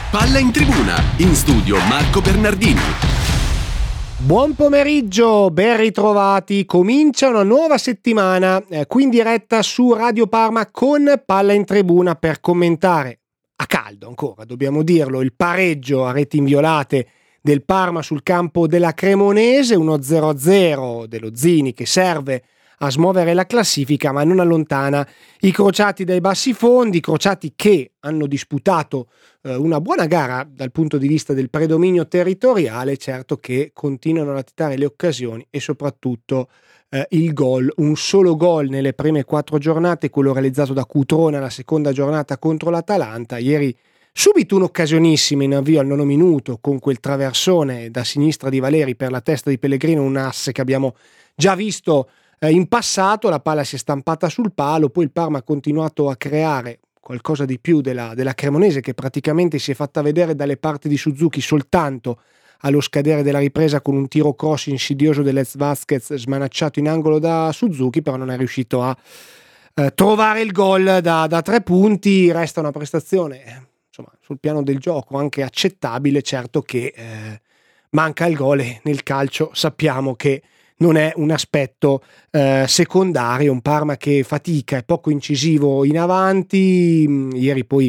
Palla in tribuna, in studio Marco Bernardini. Buon pomeriggio, ben ritrovati. Comincia una nuova settimana qui in diretta su Radio Parma con Palla in tribuna per commentare a caldo ancora, dobbiamo dirlo, il pareggio a reti inviolate del Parma sul campo della Cremonese, 1-0 dello Zini che serve a smuovere la classifica ma non allontana i crociati dai bassi fondi, crociati che hanno disputato una buona gara dal punto di vista del predominio territoriale, certo che continuano a latitare le occasioni e soprattutto il gol, un solo gol nelle prime 4 giornate, quello realizzato da Cutrone alla seconda giornata contro l'Atalanta. Ieri subito un'occasionissima in avvio al 9° minuto con quel traversone da sinistra di Valeri per la testa di Pellegrino, un asse che abbiamo già visto in passato. La palla si è stampata sul palo, poi il Parma ha continuato a creare qualcosa di più della Cremonese, che praticamente si è fatta vedere dalle parti di Suzuki soltanto allo scadere della ripresa con un tiro cross insidioso dell'Ez Vasquez smanacciato in angolo da Suzuki, però non è riuscito a trovare il gol da 3 punti. Resta una prestazione insomma sul piano del gioco anche accettabile, certo che manca il gol e nel calcio sappiamo che non è un aspetto secondario, un Parma che fatica, è poco incisivo in avanti. Ieri poi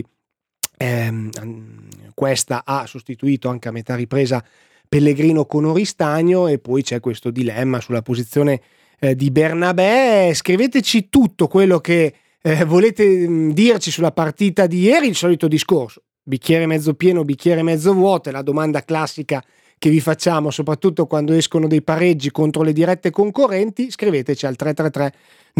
questa ha sostituito anche a metà ripresa Pellegrino con Oristagno e poi c'è questo dilemma sulla posizione di Bernabé. Scriveteci tutto quello che volete dirci sulla partita di ieri, il solito discorso, bicchiere mezzo pieno, bicchiere mezzo vuoto, è la domanda classica che vi facciamo soprattutto quando escono dei pareggi contro le dirette concorrenti. Scriveteci al 333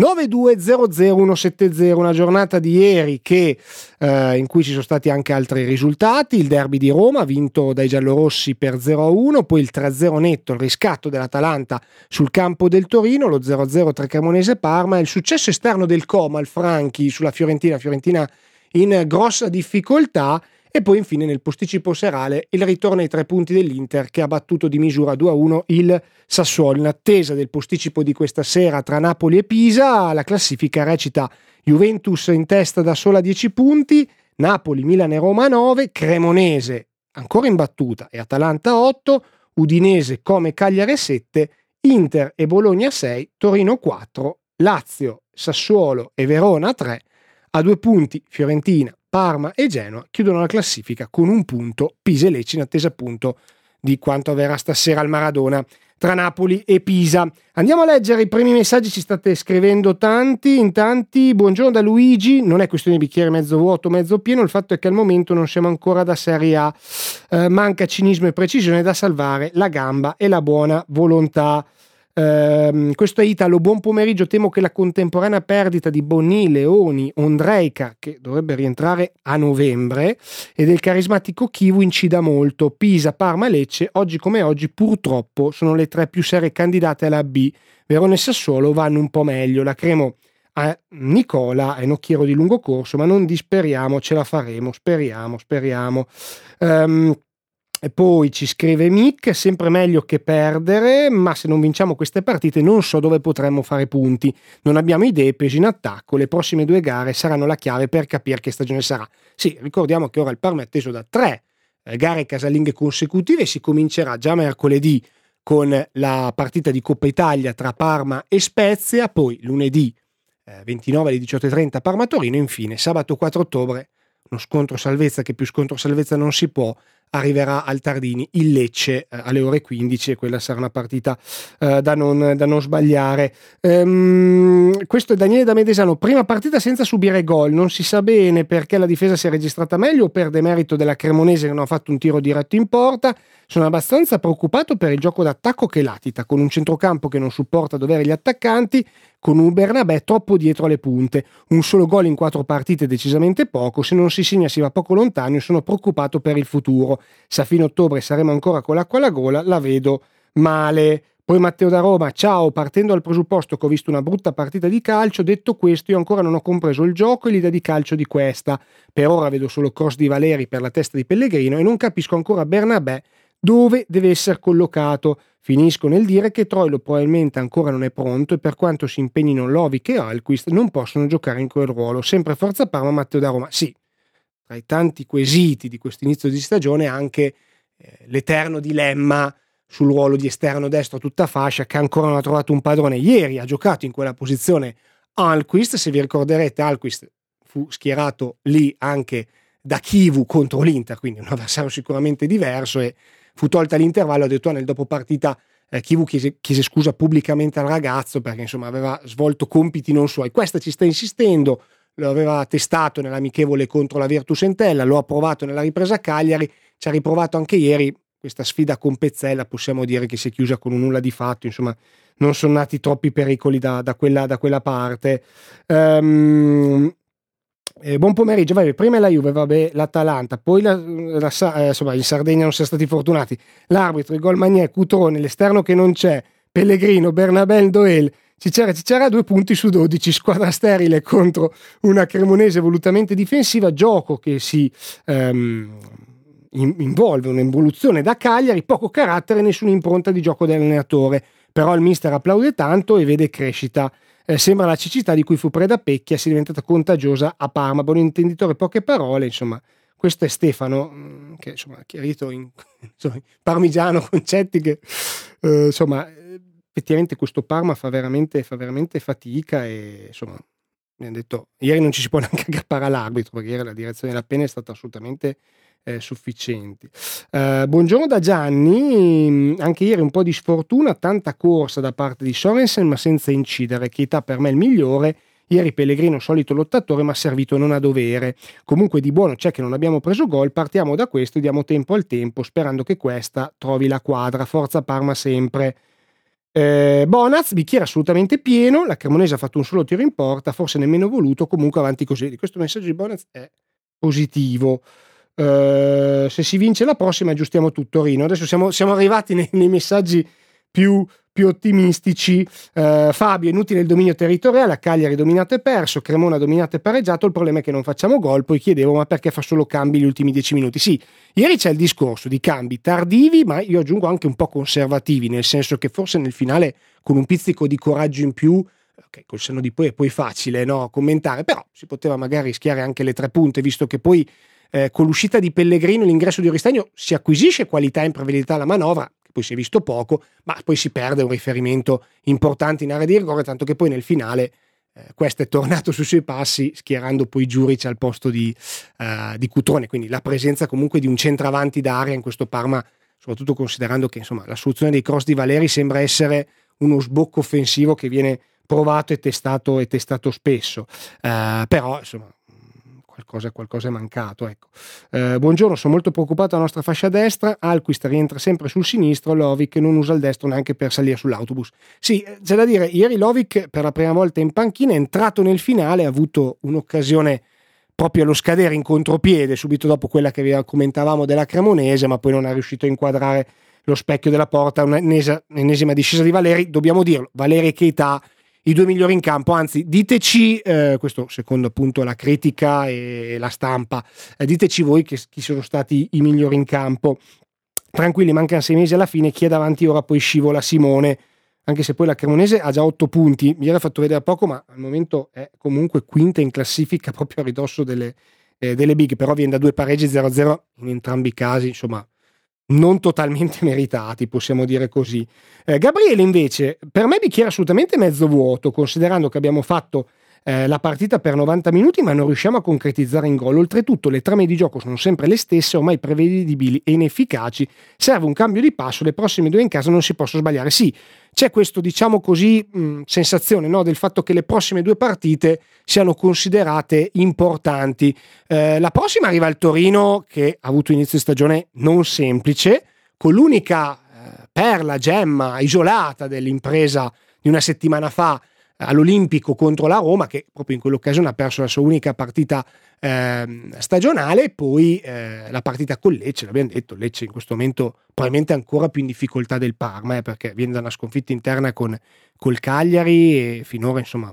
9200 170. Una giornata di ieri che in cui ci sono stati anche altri risultati: il derby di Roma vinto dai giallorossi per 0-1, poi il 3-0 netto, il riscatto dell'Atalanta sul campo del Torino, lo 0-0 tra Cremonese e Parma, il successo esterno del Como al Franchi sulla Fiorentina in grossa difficoltà. E poi infine nel posticipo serale il ritorno ai 3 punti dell'Inter che ha battuto di misura 2-1 il Sassuolo. In attesa del posticipo di questa sera tra Napoli e Pisa, la classifica recita: Juventus in testa da sola 10 punti, Napoli, Milan e Roma 9, Cremonese ancora imbattuta e Atalanta 8, Udinese, Como e Cagliari 7, Inter e Bologna 6, Torino 4, Lazio, Sassuolo e Verona 3, a 2 punti Fiorentina, Parma e Genoa chiudono la classifica con 1 punto Pisa e Lecce, in attesa appunto di quanto avverrà stasera al Maradona tra Napoli e Pisa. Andiamo a leggere i primi messaggi, ci state scrivendo tanti. Intanti buongiorno da Luigi, non è questione di bicchiere mezzo vuoto mezzo pieno, il fatto è che al momento non siamo ancora da Serie A, manca cinismo e precisione da salvare la gamba e la buona volontà. Questo è Italo, buon pomeriggio. Temo che la contemporanea perdita di Bonni, Leoni, Ondrejka, che dovrebbe rientrare a novembre, e del carismatico Chivu incida molto. Pisa, Parma e Lecce oggi come oggi purtroppo sono le 3 più serie candidate alla B. Verona e Sassuolo vanno un po' meglio. La Cremo a Nicola è nocchiero di lungo corso, ma non disperiamo, ce la faremo, speriamo. E poi ci scrive Mick: sempre meglio che perdere, ma se non vinciamo queste partite non so dove potremmo fare punti, non abbiamo idee, peso in attacco, le prossime 2 gare saranno la chiave per capire che stagione sarà. Sì, ricordiamo che ora il Parma è atteso da 3 gare casalinghe consecutive, si comincerà già mercoledì con la partita di Coppa Italia tra Parma e Spezia, poi lunedì 29 alle 18:30 Parma-Torino, infine sabato 4 ottobre uno scontro salvezza che più scontro salvezza non si può, arriverà al Tardini il Lecce alle ore 15 e quella sarà una partita da non sbagliare. Questo è Daniele da Medesano: prima partita senza subire gol, non si sa bene perché la difesa si è registrata meglio o per demerito della Cremonese che non ha fatto un tiro diretto in porta. Sono abbastanza preoccupato per il gioco d'attacco che latita, con un centrocampo che non supporta dovere gli attaccanti, con un Bernabé troppo dietro alle punte. Un solo gol in 4 partite è decisamente poco, se non si segna si va poco lontano e sono preoccupato per il futuro. Se a fine ottobre saremo ancora con l'acqua alla gola, la vedo male. Poi Matteo da Roma: ciao, partendo dal presupposto che ho visto una brutta partita di calcio, detto questo io ancora non ho compreso il gioco e l'idea di calcio di questa. Per ora vedo solo cross di Valeri per la testa di Pellegrino e non capisco ancora Bernabé dove deve essere collocato. Finisco nel dire che Troilo probabilmente ancora non è pronto e per quanto si impegnino Lovic e Alquist non possono giocare in quel ruolo. Sempre forza Parma, Matteo da Roma. Sì, tra i tanti quesiti di questo inizio di stagione anche l'eterno dilemma sul ruolo di esterno destro a tutta fascia, che ancora non ha trovato un padrone. Ieri ha giocato in quella posizione Almqvist, se vi ricorderete Almqvist fu schierato lì anche da Chivu contro l'Inter, quindi un avversario sicuramente diverso, e fu tolta all'intervallo. Ha detto nel dopo partita Chivu chiese scusa pubblicamente al ragazzo perché insomma aveva svolto compiti non suoi. Questa ci sta insistendo, lo aveva testato nell'amichevole contro la Virtus Entella, lo ha provato nella ripresa a Cagliari, ci ha riprovato anche ieri. Questa sfida con Pezzella possiamo dire che si è chiusa con un nulla di fatto, insomma non sono nati troppi pericoli da quella parte. Buon pomeriggio, prima la Juve, l'Atalanta, poi insomma in Sardegna non siamo stati fortunati, l'arbitro, il gol Magné, Cutrone, l'esterno che non c'è, Pellegrino, Bernabel, Doel, Cicera 2 punti su 12, squadra sterile contro una Cremonese volutamente difensiva, gioco che si involve un'involuzione da Cagliari, poco carattere, nessuna impronta di gioco dell'allenatore, però il mister applaude tanto e vede crescita. Sembra la cecità di cui fu preda Pecchia sia diventata contagiosa a Parma. Buon intenditore, poche parole, insomma. Questo è Stefano, che insomma ha chiarito in parmigiano concetti che insomma effettivamente questo Parma fa veramente fatica, e insomma mi hanno detto ieri non ci si può neanche aggrappare all'arbitro perché ieri la direzione della pena è stata assolutamente sufficienti. Buongiorno da Gianni, anche ieri un po' di sfortuna, tanta corsa da parte di Sorensen ma senza incidere. Keita per me è il migliore, ieri Pellegrino solito lottatore ma servito non a dovere. Comunque di buono c'è che non abbiamo preso gol, partiamo da questo e diamo tempo al tempo sperando che questa trovi la quadra. Forza Parma sempre. Bonaz, bicchiere assolutamente pieno, la Cremonese ha fatto un solo tiro in porta, forse nemmeno voluto, comunque avanti così. Questo messaggio di Bonaz è positivo. Se si vince la prossima aggiustiamo tutto, Rino. Adesso siamo arrivati nei messaggi più ottimistici. Fabio, inutile il dominio territoriale, a Cagliari dominato e perso, Cremona dominato e pareggiato, il problema è che non facciamo gol. Poi chiedevo ma perché fa solo cambi gli ultimi 10 minuti. Sì, ieri c'è il discorso di cambi tardivi, ma io aggiungo anche un po' conservativi, nel senso che forse nel finale con un pizzico di coraggio in più, ok, col senno di poi è poi facile, no, commentare, però si poteva magari rischiare anche le 3 punte, visto che poi con l'uscita di Pellegrino e l'ingresso di Oristagno si acquisisce qualità e imprevedibilità alla manovra, che poi si è visto poco, ma poi si perde un riferimento importante in area di rigore, tanto che poi nel finale questo è tornato sui suoi passi schierando poi Giuric al posto di Cutrone, quindi la presenza comunque di un centravanti d'area in questo Parma, soprattutto considerando che insomma la soluzione dei cross di Valeri sembra essere uno sbocco offensivo che viene provato e testato spesso, però insomma qualcosa è mancato, ecco. Buongiorno, sono molto preoccupato della nostra fascia destra, Almqvist rientra sempre sul sinistro, Lovic non usa il destro neanche per salire sull'autobus. Sì, c'è da dire, ieri Lovic per la prima volta in panchina è entrato nel finale, ha avuto un'occasione proprio allo scadere in contropiede subito dopo quella che commentavamo della Cremonese, ma poi non è riuscito a inquadrare lo specchio della porta. Un'ennesima discesa di Valeri, dobbiamo dirlo, Valeri e Keita i 2 migliori in campo, anzi diteci, questo secondo appunto la critica e la stampa, diteci voi chi sono stati i migliori in campo. Tranquilli, mancano 6 mesi alla fine, chi è davanti ora poi scivola Simone, anche se poi la Cremonese ha già 8 punti, mi era fatto vedere poco ma al momento è comunque quinta in classifica proprio a ridosso delle big, però viene da 2 pareggi 0-0 in entrambi i casi, insomma non totalmente meritati, possiamo dire così. Gabriele invece, per me bicchiere assolutamente mezzo vuoto, considerando che abbiamo fatto la partita per 90 minuti ma non riusciamo a concretizzare in gol. Oltretutto le trame di gioco sono sempre le stesse, ormai prevedibili e inefficaci, serve un cambio di passo, le prossime 2 in casa non si possono sbagliare. Sì, c'è questo, diciamo così, sensazione, no, del fatto che le prossime 2 partite siano considerate importanti. La prossima arriva il Torino, che ha avuto inizio di stagione non semplice, con l'unica perla, gemma isolata dell'impresa di una settimana fa all'Olimpico contro la Roma, che proprio in quell'occasione ha perso la sua unica partita stagionale, e poi la partita con Lecce, l'abbiamo detto, Lecce in questo momento probabilmente ancora più in difficoltà del Parma, perché viene da una sconfitta interna col Cagliari e finora insomma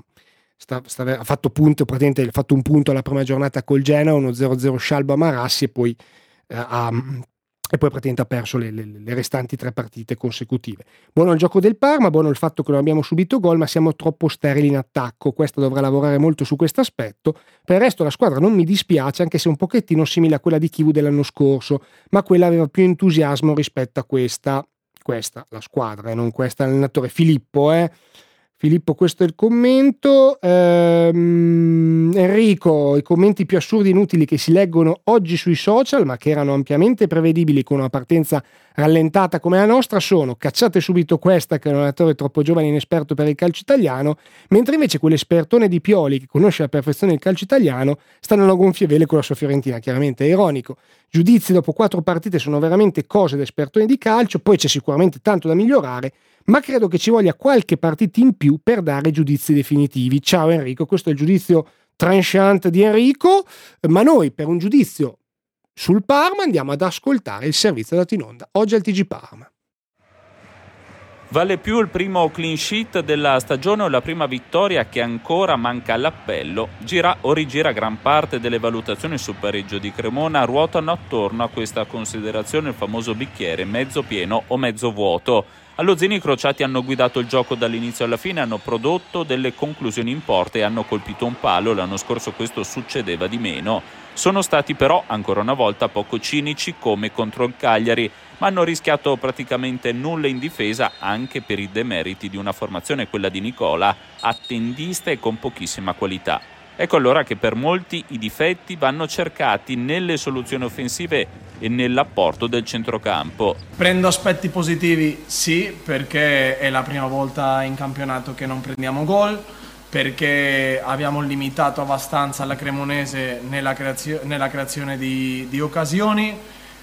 ha fatto un punto alla prima giornata col Genoa, uno 0-0 scialbo a Marassi, e poi ha e poi praticamente ha perso le restanti 3 partite consecutive. Buono il gioco del Parma, buono il fatto che non abbiamo subito gol, ma siamo troppo sterili in attacco. Questa dovrà lavorare molto su questo aspetto. Per il resto la squadra non mi dispiace, anche se un pochettino simile a quella di Chivu dell'anno scorso, ma quella aveva più entusiasmo rispetto a questa la squadra, non questa l'allenatore. Filippo, questo è il commento. Enrico, i commenti più assurdi e inutili che si leggono oggi sui social, ma che erano ampiamente prevedibili con una partenza rallentata come la nostra, sono: cacciate subito questa, che è un allenatore troppo giovane e inesperto per il calcio italiano, mentre invece quell'espertone di Pioli, che conosce a perfezione il calcio italiano, stanno a gonfie vele con la sua Fiorentina. Chiaramente è ironico. Giudizi dopo 4 partite sono veramente cose da espertoni di calcio, poi c'è sicuramente tanto da migliorare, ma credo che ci voglia qualche partita in più per dare giudizi definitivi. Ciao Enrico, questo è il giudizio tranchant di Enrico, ma noi per un giudizio sul Parma andiamo ad ascoltare il servizio dato in onda oggi al TG Parma. Vale più il primo clean sheet della stagione o la prima vittoria che ancora manca all'appello? Gira o rigira gran parte delle valutazioni sul pareggio di Cremona ruotano attorno a questa considerazione, il famoso bicchiere mezzo pieno o mezzo vuoto. Allo Zini i crociati hanno guidato il gioco dall'inizio alla fine, hanno prodotto delle conclusioni in porta e hanno colpito un palo. L'anno scorso questo succedeva di meno. Sono stati però ancora una volta poco cinici come contro il Cagliari, ma hanno rischiato praticamente nulla in difesa anche per i demeriti di una formazione, quella di Nicola, attendista e con pochissima qualità. Ecco allora che per molti i difetti vanno cercati nelle soluzioni offensive e nell'apporto del centrocampo. Prendo aspetti positivi, sì, perché è la prima volta in campionato che non prendiamo gol, perché abbiamo limitato abbastanza la Cremonese nella creazione di occasioni,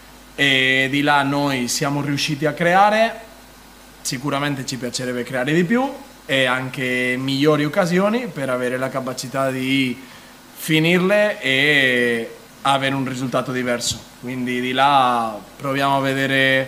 e di là noi siamo riusciti a creare. Sicuramente ci piacerebbe creare di più e anche migliori occasioni per avere la capacità di finirle e avere un risultato diverso. Quindi di là proviamo a vedere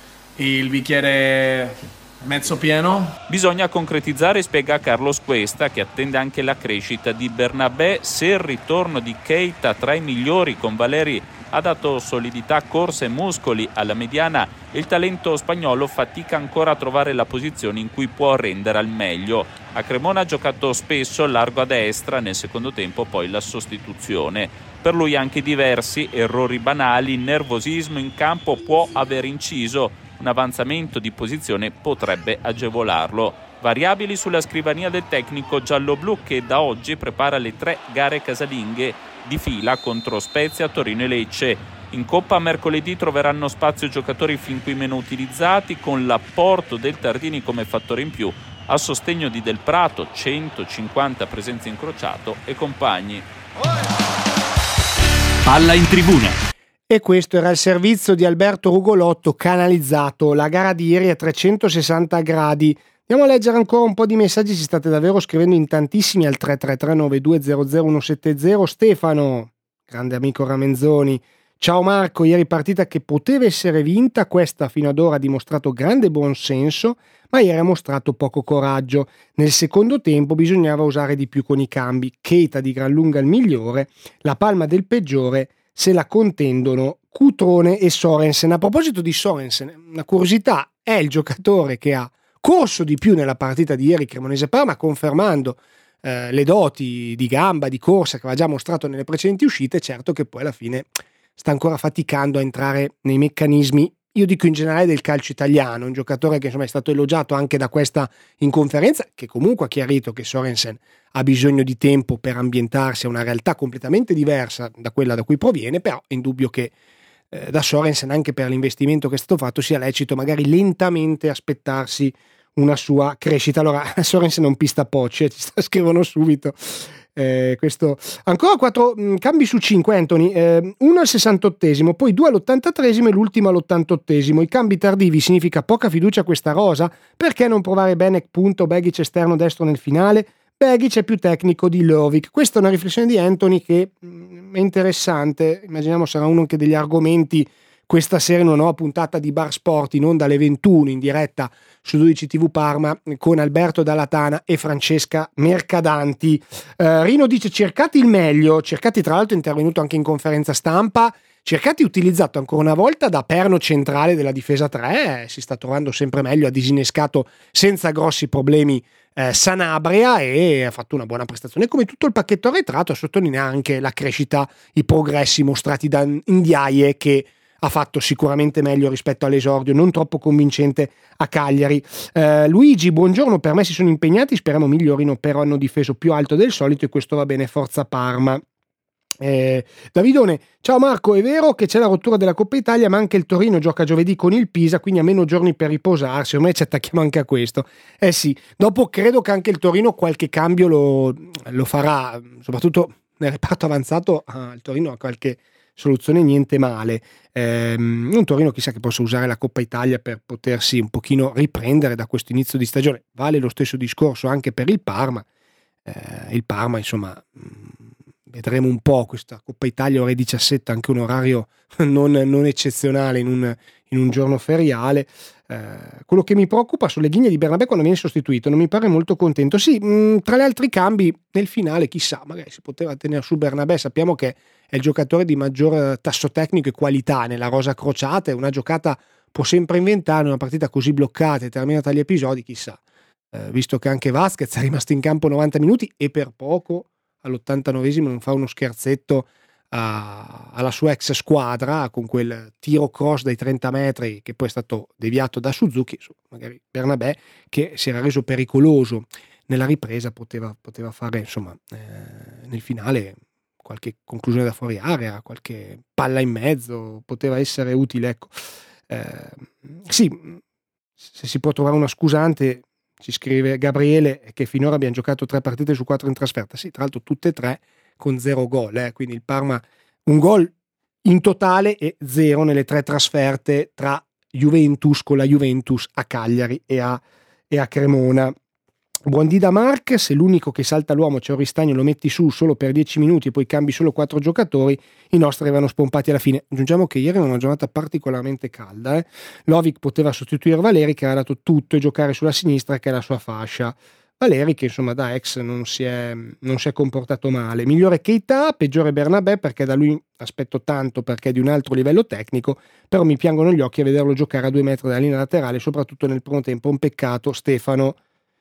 il bicchiere mezzo pieno. Bisogna concretizzare, spiega Carlos Cuesta, che attende anche la crescita di Bernabé. Se il ritorno di Keita tra i migliori con Valeri ha dato solidità, corsa e muscoli alla mediana, il talento spagnolo fatica ancora a trovare la posizione in cui può rendere al meglio. A Cremona ha giocato spesso largo a destra, nel secondo tempo poi la sostituzione. Per lui anche diversi errori banali, nervosismo in campo può aver inciso, un avanzamento di posizione potrebbe agevolarlo. Variabili sulla scrivania del tecnico giallo-blu, che da oggi prepara le 3 gare casalinghe di fila contro Spezia, Torino e Lecce. In Coppa mercoledì troveranno spazio giocatori fin qui meno utilizzati, con l'apporto del Tardini come fattore in più a sostegno di Del Prato, 150 presenze incrociato e compagni. Palla in tribuna. E questo era il servizio di Alberto Rugolotto, canalizzato la gara di ieri a 360 gradi. Andiamo a leggere ancora un po' di messaggi, ci state davvero scrivendo in tantissimi al 333-9200-170. Stefano, grande amico Ramenzoni. Ciao Marco, ieri partita che poteva essere vinta, questa fino ad ora ha dimostrato grande buonsenso, ma ieri ha mostrato poco coraggio. Nel secondo tempo bisognava usare di più con i cambi. Keita di gran lunga il migliore, la palma del peggiore se la contendono Cutrone e Sorensen. A proposito di Sorensen, una curiosità, è il giocatore che ha corso di più nella partita di ieri Cremonese-Parma, confermando le doti di gamba, di corsa che aveva già mostrato nelle precedenti uscite. Certo che poi alla fine sta ancora faticando a entrare nei meccanismi, io dico in generale, del calcio italiano. Un giocatore che insomma è stato elogiato anche da questa in conferenza, che comunque ha chiarito che Sorensen ha bisogno di tempo per ambientarsi a una realtà completamente diversa da quella da cui proviene, però è indubbio che da Sorensen, anche per l'investimento che è stato fatto, sia lecito magari lentamente aspettarsi una sua crescita. Allora, Sorensen è un pistapocci, ci scrivono subito. Questo ancora 4 cambi su 5, Anthony, uno al 68esimo, poi 2 all'83esimo e l'ultimo all'88esimo. I cambi tardivi significa poca fiducia a questa rosa? Perché non provare Benek punto Begic esterno destro nel finale? Begic è più tecnico di Lovic. Questa è una riflessione di Anthony che è interessante. Immaginiamo sarà uno anche degli argomenti questa sera in una nuova puntata di Bar Sport in onda alle 21 in diretta su 12 TV Parma con Alberto Dallatana e Francesca Mercadanti. Rino dice: cercate il meglio. Cercati, tra l'altro, è intervenuto anche in conferenza stampa. Cercati, utilizzato ancora una volta da perno centrale della difesa 3, si sta trovando sempre meglio, ha disinnescato senza grossi problemi Sanabria e ha fatto una buona prestazione. Come tutto il pacchetto arretrato, a sottolineare anche la crescita, i progressi mostrati da Ndiaye, che ha fatto sicuramente meglio rispetto all'esordio, non troppo convincente a Cagliari. Luigi, buongiorno, per me si sono impegnati, speriamo migliorino, però hanno difeso più alto del solito e questo va bene, forza Parma. Davidone, ciao Marco, è vero che c'è la rottura della Coppa Italia, ma anche il Torino gioca giovedì con il Pisa, quindi ha meno giorni per riposarsi. Ormai ci attacchiamo anche a questo. Sì, dopo credo che anche il Torino qualche cambio lo farà, soprattutto nel reparto avanzato. Il Torino ha qualche soluzione, niente male. Un Torino chissà che possa usare la Coppa Italia per potersi un pochino riprendere da questo inizio di stagione. Vale lo stesso discorso anche per il Parma. Il Parma, insomma, vedremo un po'. Questa Coppa Italia ore 17, anche un orario non eccezionale in un giorno feriale. Quello che mi preoccupa sono le ghigne di Bernabé quando viene sostituito, non mi pare molto contento. Sì, tra gli altri cambi nel finale chissà, magari si poteva tenere su Bernabé. Sappiamo che è il giocatore di maggior tasso tecnico e qualità nella rosa crociata, e una giocata può sempre inventare, una partita così bloccata e terminata agli episodi, chissà, visto che anche Vasquez è rimasto in campo 90 minuti e per poco all'89esimo non fa uno scherzetto alla sua ex squadra con quel tiro cross dai 30 metri che poi è stato deviato da Suzuki. Magari Bernabé, che si era reso pericoloso nella ripresa, poteva fare, insomma, nel finale qualche conclusione da fuori area, qualche palla in mezzo, poteva essere utile, ecco. Sì, se si può trovare una scusante, ci scrive Gabriele, che finora abbiamo giocato 3 partite su 4 in trasferta. Sì, tra l'altro tutte e 3 con 0 gol, quindi il Parma un gol in totale e 0 nelle 3 trasferte tra Juventus, con la Juventus a Cagliari e a Cremona. Buondì da Mark, se l'unico che salta l'uomo c'è Oristagno, lo metti su solo per 10 minuti e poi cambi solo 4 giocatori, i nostri avevano spompati alla fine. Aggiungiamo che ieri era una giornata particolarmente calda. Lovic poteva sostituire Valeri, che aveva dato tutto, e giocare sulla sinistra, che è la sua fascia. Valeri, che insomma da ex non si è comportato male. Migliore Keita, peggiore Bernabé, perché da lui aspetto tanto, perché è di un altro livello tecnico, però mi piangono gli occhi a vederlo giocare a 2 metri dalla linea laterale, soprattutto nel primo tempo. Un peccato, Stefano.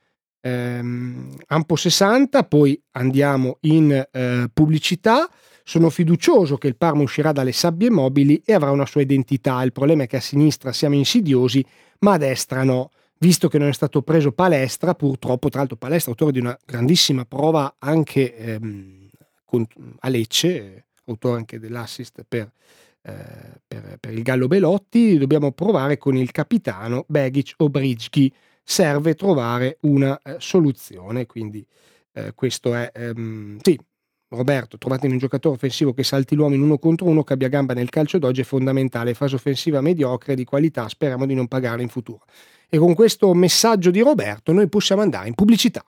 Ampo 60, poi andiamo in pubblicità. Sono fiducioso che il Parma uscirà dalle sabbie mobili e avrà una sua identità. Il problema è che a sinistra siamo insidiosi, ma a destra no, visto che non è stato preso Palestra, purtroppo. Tra l'altro Palestra, autore di una grandissima prova anche a Lecce, autore anche dell'assist per il Gallo Belotti. Dobbiamo provare con il capitano Begic o Brighi. Serve trovare una soluzione, quindi questo è sì. Roberto, trovatemi un giocatore offensivo che salti l'uomo in 1 contro 1, che abbia gamba nel calcio d'oggi, è fondamentale. Fase offensiva mediocre, di qualità, speriamo di non pagare in futuro. E con questo messaggio di Roberto noi possiamo andare in pubblicità.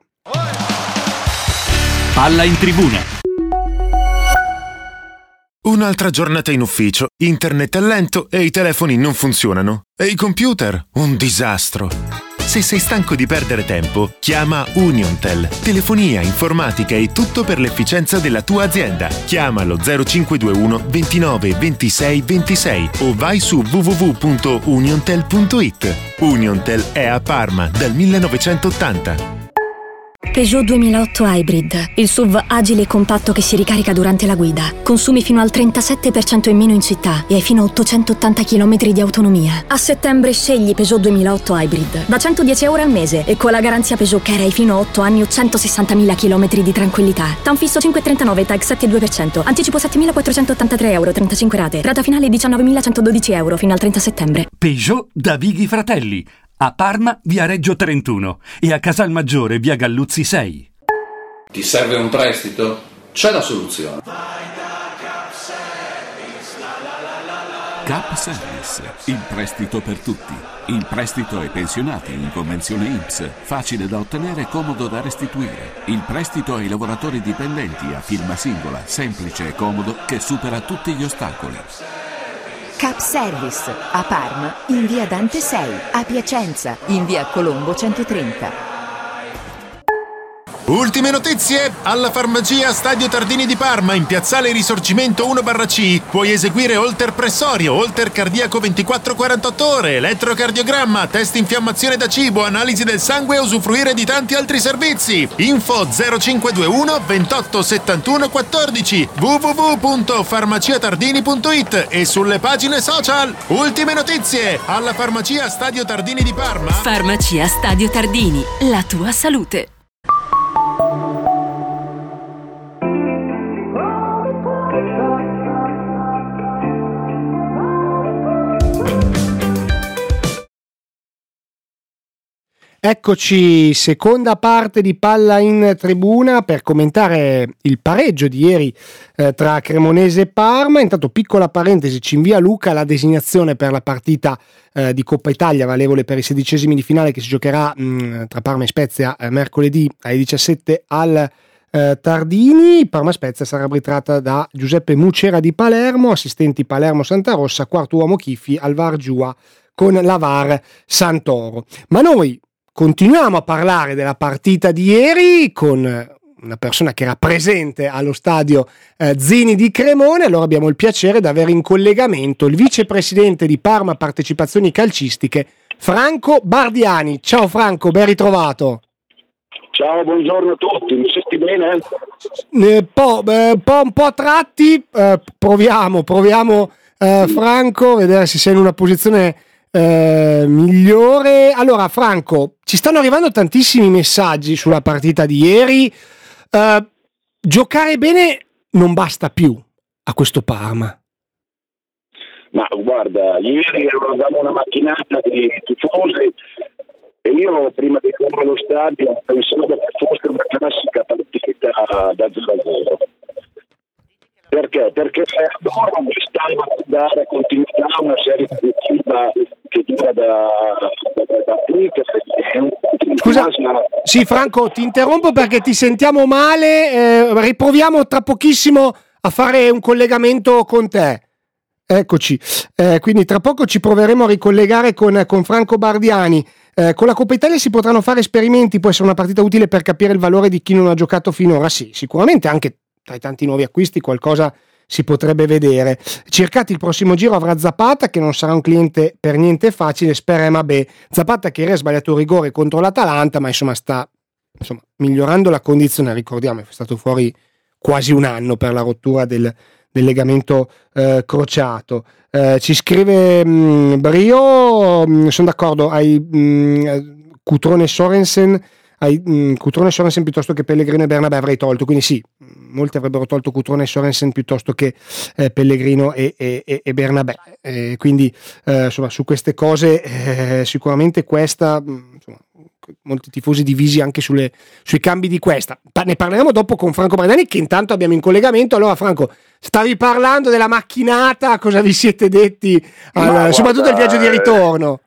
Palla in tribuna. Un'altra giornata in ufficio, internet è lento e i telefoni non funzionano. E i computer? Un disastro. Se sei stanco di perdere tempo, chiama Uniontel. Telefonia, informatica e tutto per l'efficienza della tua azienda. Chiamalo 0521 29 26 26 o vai su www.uniontel.it. Uniontel è a Parma dal 1980. Peugeot 2008 Hybrid, il SUV agile e compatto che si ricarica durante la guida. Consumi fino al 37% in meno in città e hai fino a 880 km di autonomia. A settembre scegli Peugeot 2008 Hybrid da €110 al mese e con la garanzia Peugeot Care hai fino a 8 anni o 160.000 km di tranquillità. TAN fisso 5,39, TAG 7,2%, anticipo €7.483, 35 rate, rata finale €19.112 fino al 30 settembre. Peugeot da Vighi Fratelli. A Parma, via Reggio 31 e a Casalmaggiore, via Galluzzi 6. Ti serve un prestito? C'è la soluzione. Cap Service, il prestito per tutti. Il prestito ai pensionati in convenzione INPS, facile da ottenere e comodo da restituire. Il prestito ai lavoratori dipendenti a firma singola, semplice e comodo, che supera tutti gli ostacoli. Cap Service, a Parma, in via Dante 6, a Piacenza, in via Colombo 130. Ultime notizie! Alla farmacia Stadio Tardini di Parma, in piazzale Risorgimento 1/C, puoi eseguire holter pressorio, holter cardiaco 24-48 ore, elettrocardiogramma, test infiammazione da cibo, analisi del sangue e usufruire di tanti altri servizi. Info 0521 28 71 14 www.farmaciatardini.it e sulle pagine social. Ultime notizie! Alla farmacia Stadio Tardini di Parma. Farmacia Stadio Tardini, la tua salute. Eccoci, seconda parte di Palla in Tribuna per commentare il pareggio di ieri tra Cremonese e Parma. Intanto, piccola parentesi, ci invia Luca la designazione per la partita di Coppa Italia valevole per i 16esimi di finale che si giocherà tra Parma e Spezia mercoledì alle 17 al Tardini. Parma Spezia sarà arbitrata da Giuseppe Mucera di Palermo, assistenti Palermo Santarossa, quarto uomo Chiffi, al VAR Giua con la VAR Santoro. Ma noi continuiamo a parlare della partita di ieri con una persona che era presente allo stadio Zini di Cremone. Allora abbiamo il piacere di avere in collegamento il vicepresidente di Parma Partecipazioni Calcistiche, Franco Bardiani. Ciao Franco, ben ritrovato. Ciao, buongiorno a tutti, mi senti bene? Un po' a tratti, proviamo Franco, vedere se sei in una posizione migliore. Allora Franco, ci stanno arrivando tantissimi messaggi sulla partita di ieri. Giocare bene non basta più a questo Parma. Ma guarda, ieri avevamo una macchinata di tifosi e io prima di correre allo stadio pensavo che fosse una classica partita da 0-0. Perché? Perché loro stanno a dare continuità a una serie positiva che dura da qui. Scusa, sì Franco, ti interrompo perché ti sentiamo male, riproviamo tra pochissimo a fare un collegamento con te. Eccoci, quindi tra poco ci proveremo a ricollegare con Franco Bardiani. Con la Coppa Italia si potranno fare esperimenti, può essere una partita utile per capire il valore di chi non ha giocato finora. Sì, sicuramente anche tra i tanti nuovi acquisti qualcosa si potrebbe vedere. Cercati il prossimo giro avrà Zapata, che non sarà un cliente per niente facile, spera Mabè. Zapata che ieri ha sbagliato un rigore contro l'Atalanta, ma sta migliorando la condizione. Ricordiamo, è stato fuori quasi un anno per la rottura del legamento crociato. Ci scrive Brio, sono d'accordo, hai Cutrone Sorensen piuttosto che Pellegrino e Bernabé avrei tolto, quindi sì, molti avrebbero tolto Cutrone e Sorensen piuttosto che Pellegrino e Bernabé, quindi su queste cose sicuramente questa, molti tifosi divisi anche sui cambi di questa. Ne parleremo dopo con Franco Bardiani, che intanto abbiamo in collegamento. Allora Franco, stavi parlando della macchinata, cosa vi siete detti soprattutto del viaggio di ritorno?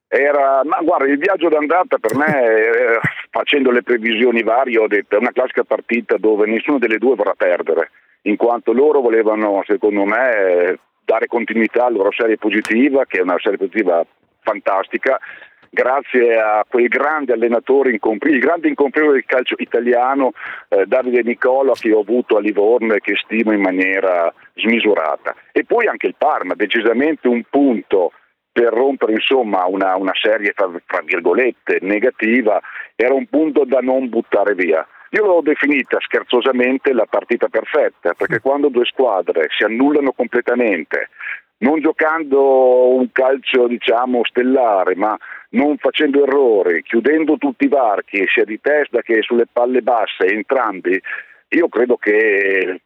Ma guarda, il viaggio d'andata per me, facendo le previsioni varie, ho detto è una classica partita dove nessuna delle due vorrà perdere, in quanto loro volevano, secondo me, dare continuità alla loro serie positiva, che è una serie positiva fantastica, grazie a quei grandi allenatori, il grande incomprensibile del calcio italiano, Davide Nicola, che ho avuto a Livorno e che stimo in maniera smisurata. E poi anche il Parma, decisamente un punto per rompere una serie fra virgolette negativa, era un punto da non buttare via. Io l'ho definita scherzosamente la partita perfetta, perché quando due squadre si annullano completamente, non giocando un calcio stellare, ma non facendo errori, chiudendo tutti i varchi sia di testa che sulle palle basse entrambi, io credo che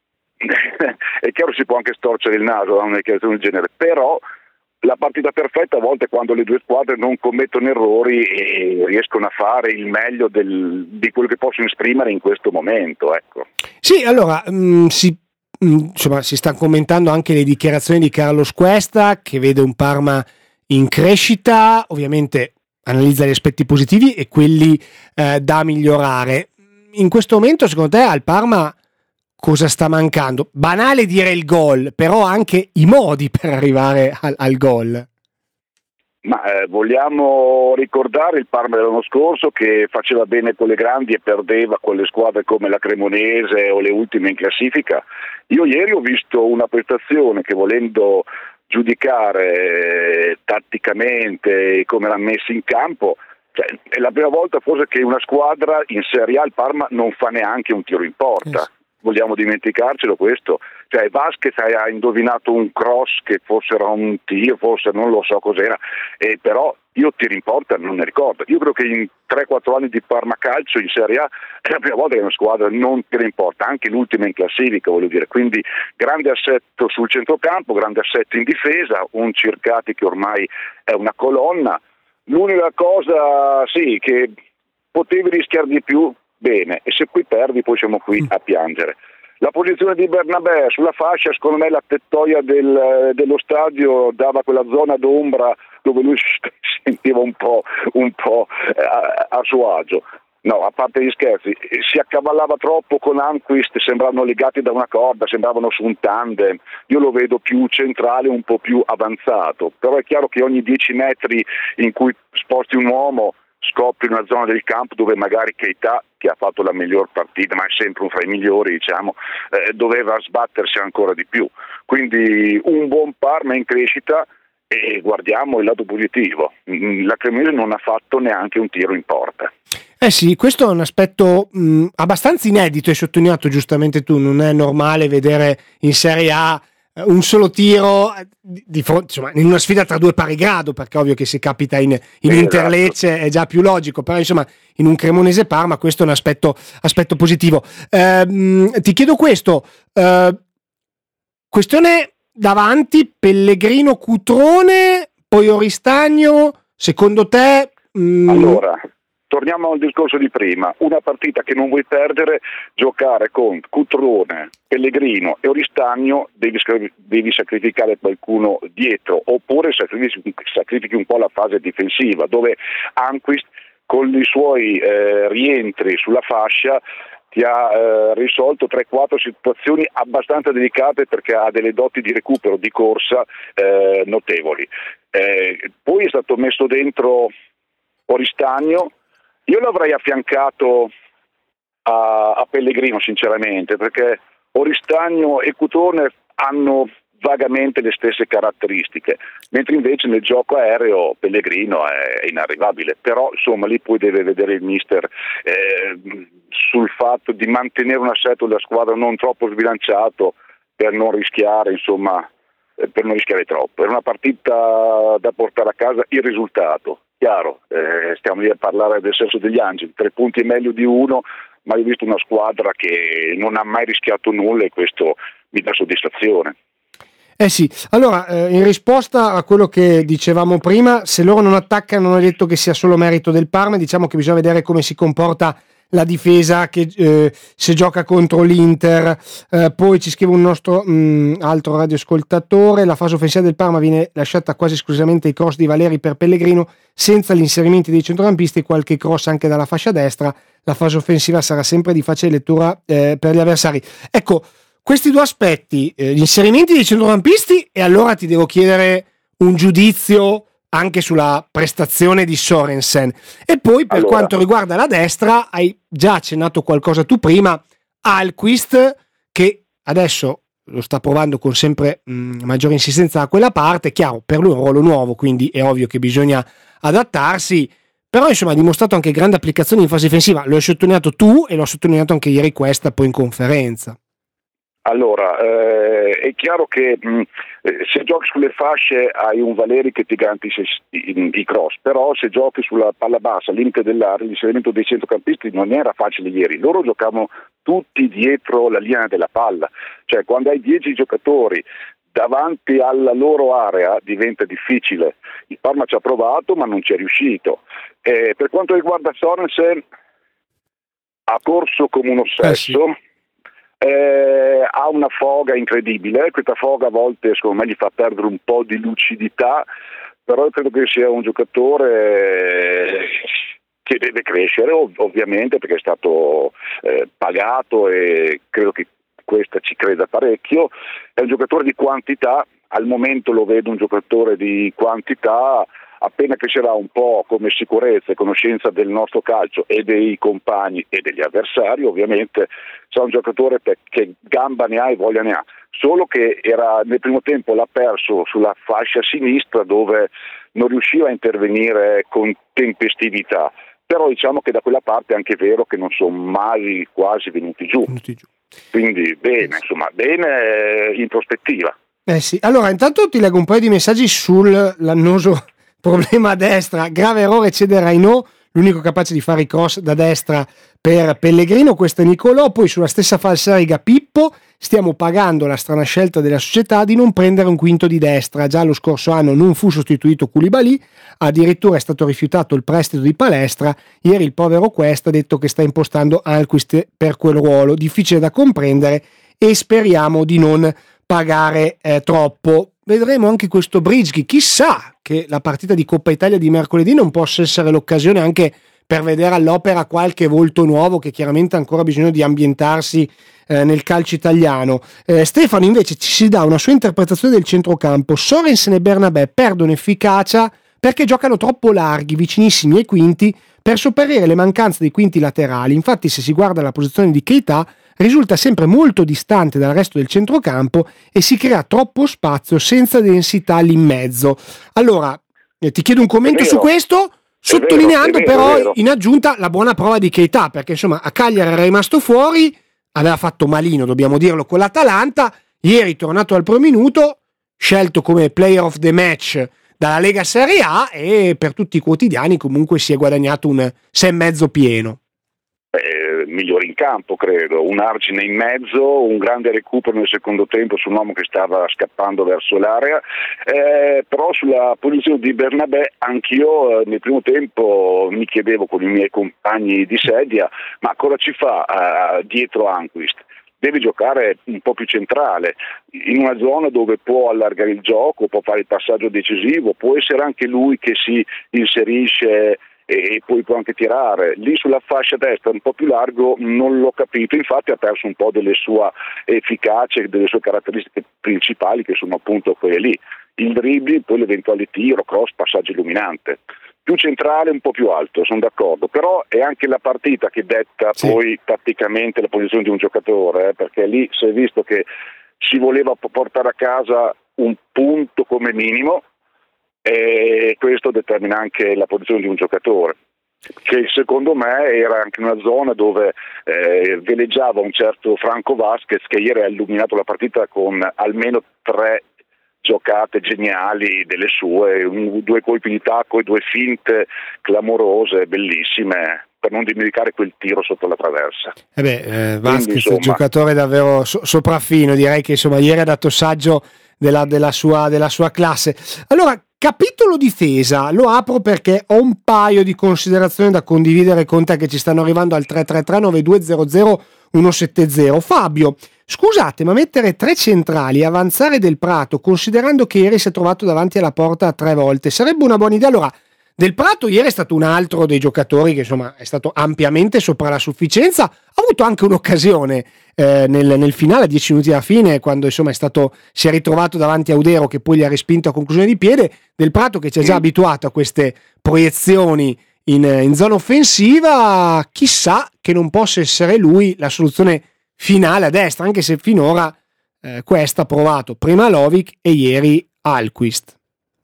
è chiaro, si può anche storcere il naso da una dichiarazione del genere, però la partita perfetta a volte è quando le due squadre non commettono errori e riescono a fare il meglio di quello che possono esprimere in questo momento, ecco. Sì, allora si stanno commentando anche le dichiarazioni di Carlos Cuesta, che vede un Parma in crescita, ovviamente analizza gli aspetti positivi e quelli da migliorare. In questo momento, secondo te, al Parma cosa sta mancando? Banale dire il gol, però anche i modi per arrivare al gol. Ma vogliamo ricordare il Parma dell'anno scorso che faceva bene con le grandi e perdeva con le squadre come la Cremonese o le ultime in classifica? Io ieri ho visto una prestazione che, volendo giudicare tatticamente come l'ha messa in campo, cioè, è la prima volta forse che una squadra in Serie A, il Parma, non fa neanche un tiro in porta. Vogliamo dimenticarcelo questo? Cioè Vasquez ha indovinato un cross che fosse un tiro, forse non lo so cos'era, però io tiro in porta non ne ricordo. Io credo che in 3-4 anni di Parma Calcio in Serie A è la prima volta che una squadra non tira in porta, anche l'ultima in classifica, voglio dire. Quindi grande assetto sul centrocampo, grande assetto in difesa, un Circati che ormai è una colonna. L'unica cosa, sì, che potevi rischiare di più, bene, e se qui perdi poi siamo qui a piangere. La posizione di Bernabé sulla fascia, secondo me la tettoia dello stadio dava quella zona d'ombra dove lui si sentiva un po' a suo agio. No, a parte gli scherzi, si accavallava troppo con Anquist, sembravano legati da una corda, sembravano su un tandem. Io lo vedo più centrale, un po' più avanzato, però è chiaro che ogni 10 metri in cui sposti un uomo scopri una zona del campo dove magari Keita, che ha fatto la miglior partita, ma è sempre un fra i migliori, diciamo, doveva sbattersi ancora di più. Quindi un buon Parma in crescita, e guardiamo il lato positivo. La Cremonese non ha fatto neanche un tiro in porta. Sì, questo è un aspetto abbastanza inedito, hai sottolineato giustamente tu, non è normale vedere in Serie A un solo tiro di fronte, insomma, in una sfida tra due pari grado, perché ovvio che se capita in Inter-Lecce è già più logico, però insomma in un Cremonese-Parma questo è un aspetto positivo. Ti chiedo questo, questione davanti, Pellegrino, Cutrone, poi Oristagno, secondo te? Allora, torniamo al discorso di prima, una partita che non vuoi perdere, giocare con Cutrone, Pellegrino e Oristagno, devi sacrificare qualcuno dietro, oppure sacrifichi un po' la fase difensiva, dove Anquist con i suoi rientri sulla fascia ti ha risolto 3-4 situazioni abbastanza delicate, perché ha delle doti di recupero, di corsa notevoli. Poi è stato messo dentro Oristagno. Io l'avrei affiancato a Pellegrino sinceramente, perché Oristagno e Cutrone hanno vagamente le stesse caratteristiche, mentre invece nel gioco aereo Pellegrino è inarrivabile. Però insomma lì poi deve vedere il mister sul fatto di mantenere un assetto della squadra non troppo sbilanciato, per non rischiare, insomma, per non rischiare troppo. È una partita da portare a casa il risultato. Chiaro, stiamo lì a parlare del sesso degli angeli, 3 punti è meglio di 1, ma ho visto una squadra che non ha mai rischiato nulla, e questo mi dà soddisfazione. Sì, allora in risposta a quello che dicevamo prima, se loro non attaccano non è detto che sia solo merito del Parma, diciamo che bisogna vedere come si comporta la difesa, che se gioca contro l'Inter. Poi ci scrive un nostro altro radioascoltatore: la fase offensiva del Parma viene lasciata quasi esclusivamente ai cross di Valeri per Pellegrino, senza gli inserimenti dei centrocampisti e qualche cross anche dalla fascia destra. La fase offensiva sarà sempre di facile lettura per gli avversari. Ecco, questi due aspetti, gli inserimenti dei centrocampisti, e allora ti devo chiedere un giudizio anche sulla prestazione di Sorensen. E poi per quanto riguarda la destra, hai già accennato qualcosa tu prima, Alquist, che adesso lo sta provando con sempre maggiore insistenza da quella parte. Chiaro, per lui è un ruolo nuovo, quindi è ovvio che bisogna adattarsi, però insomma ha dimostrato anche grande applicazione in fase difensiva. Lo hai sottolineato tu e l'ho sottolineato anche ieri Questa poi in conferenza. Allora, è chiaro che se giochi sulle fasce hai un Valeri che ti garantisce i cross, però se giochi sulla palla bassa, al limite dell'area, l'inserimento dei centrocampisti non era facile ieri. Loro giocavano tutti dietro la linea della palla, cioè quando hai 10 giocatori davanti alla loro area diventa difficile. Il Parma ci ha provato ma non ci è riuscito. Per quanto riguarda Sorensen, ha corso come un ossesso. Ha una foga incredibile, questa foga a volte secondo me gli fa perdere un po' di lucidità, però credo che sia un giocatore che deve crescere ovviamente, perché è stato pagato e credo che Questa ci creda parecchio. È un giocatore di quantità, al momento lo vedo un giocatore di quantità, appena crescerà un po' come sicurezza e conoscenza del nostro calcio e dei compagni e degli avversari, ovviamente sarà un giocatore che gamba ne ha e voglia ne ha, solo che nel primo tempo l'ha perso sulla fascia sinistra dove non riusciva a intervenire con tempestività, però diciamo che da quella parte è anche vero che non sono mai quasi venuti giù. Quindi bene, insomma, bene in prospettiva. Sì. Allora, intanto ti leggo un paio di messaggi sull'annoso problema a destra. Grave errore cede Rainò, l'unico capace di fare i cross da destra per Pellegrino. Questo è Nicolò. Poi sulla stessa falsariga Pippo: stiamo pagando la strana scelta della società di non prendere un quinto di destra. Già lo scorso anno non fu sostituito Koulibaly, addirittura è stato rifiutato il prestito di Palestra. Ieri il povero Quest ha detto che sta impostando Alquist per quel ruolo, difficile da comprendere, e speriamo di non pagare troppo. Vedremo anche questo Bridghi, chissà che la partita di Coppa Italia di mercoledì non possa essere l'occasione anche per vedere all'opera qualche volto nuovo che chiaramente ha ancora bisogno di ambientarsi nel calcio italiano. Stefano invece ci si dà una sua interpretazione del centrocampo. Sorensen e Bernabé perdono efficacia perché giocano troppo larghi, vicinissimi ai quinti, per sopperire le mancanze dei quinti laterali. Infatti, se si guarda la posizione di Keita, risulta sempre molto distante dal resto del centrocampo e si crea troppo spazio senza densità lì in mezzo. Allora, ti chiedo un commento su questo, sottolineando però in aggiunta la buona prova di Keita, perché insomma a Cagliari era rimasto fuori, aveva fatto malino, dobbiamo dirlo, con l'Atalanta, ieri tornato al primo minuto, scelto come player of the match dalla Lega Serie A, e per tutti i quotidiani comunque si è guadagnato un 6,5 pieno. Migliore in campo, credo, un argine in mezzo, un grande recupero nel secondo tempo su un uomo che stava scappando verso l'area, però sulla posizione di Bernabé anch'io nel primo tempo mi chiedevo con i miei compagni di sedia, ma cosa ci fa dietro Almqvist? Deve giocare un po' più centrale, in una zona dove può allargare il gioco, può fare il passaggio decisivo, può essere anche lui che si inserisce e poi può anche tirare. Lì sulla fascia destra un po' più largo non l'ho capito, infatti ha perso un po' delle sue efficacie, delle sue caratteristiche principali, che sono appunto quelle lì: il dribbling, poi l'eventuale tiro, cross, passaggio illuminante. Più centrale, un po' più alto, sono d'accordo, però è anche la partita che detta poi tatticamente la posizione di un giocatore, perché lì si è visto che si voleva portare a casa un punto come minimo, e questo determina anche la posizione di un giocatore, che secondo me era anche una zona dove veleggiava un certo Franco Vasquez, che ieri ha illuminato la partita con almeno 3 giocate geniali delle sue, 2 colpi di tacco e 2 finte clamorose, bellissime, per non dimenticare quel tiro sotto la traversa. Vasquez è un giocatore davvero sopraffino, direi che insomma ieri ha dato saggio della sua classe. Allora, capitolo difesa, lo apro perché ho un paio di considerazioni da condividere con te che ci stanno arrivando al 333-9200-170. Fabio, scusate, ma mettere 3 centrali e avanzare Del Prato, considerando che ieri si è trovato davanti alla porta 3 volte, sarebbe una buona idea? Allora, Del Prato ieri è stato un altro dei giocatori che insomma è stato ampiamente sopra la sufficienza, ha avuto anche un'occasione nel finale, a 10 minuti alla fine, quando insomma si è ritrovato davanti a Audero che poi gli ha respinto a conclusione di piede. Del Prato, che ci ha già abituato a queste proiezioni in zona offensiva, chissà che non possa essere lui la soluzione finale a destra, anche se finora questa ha provato prima Lovic e ieri Almqvist.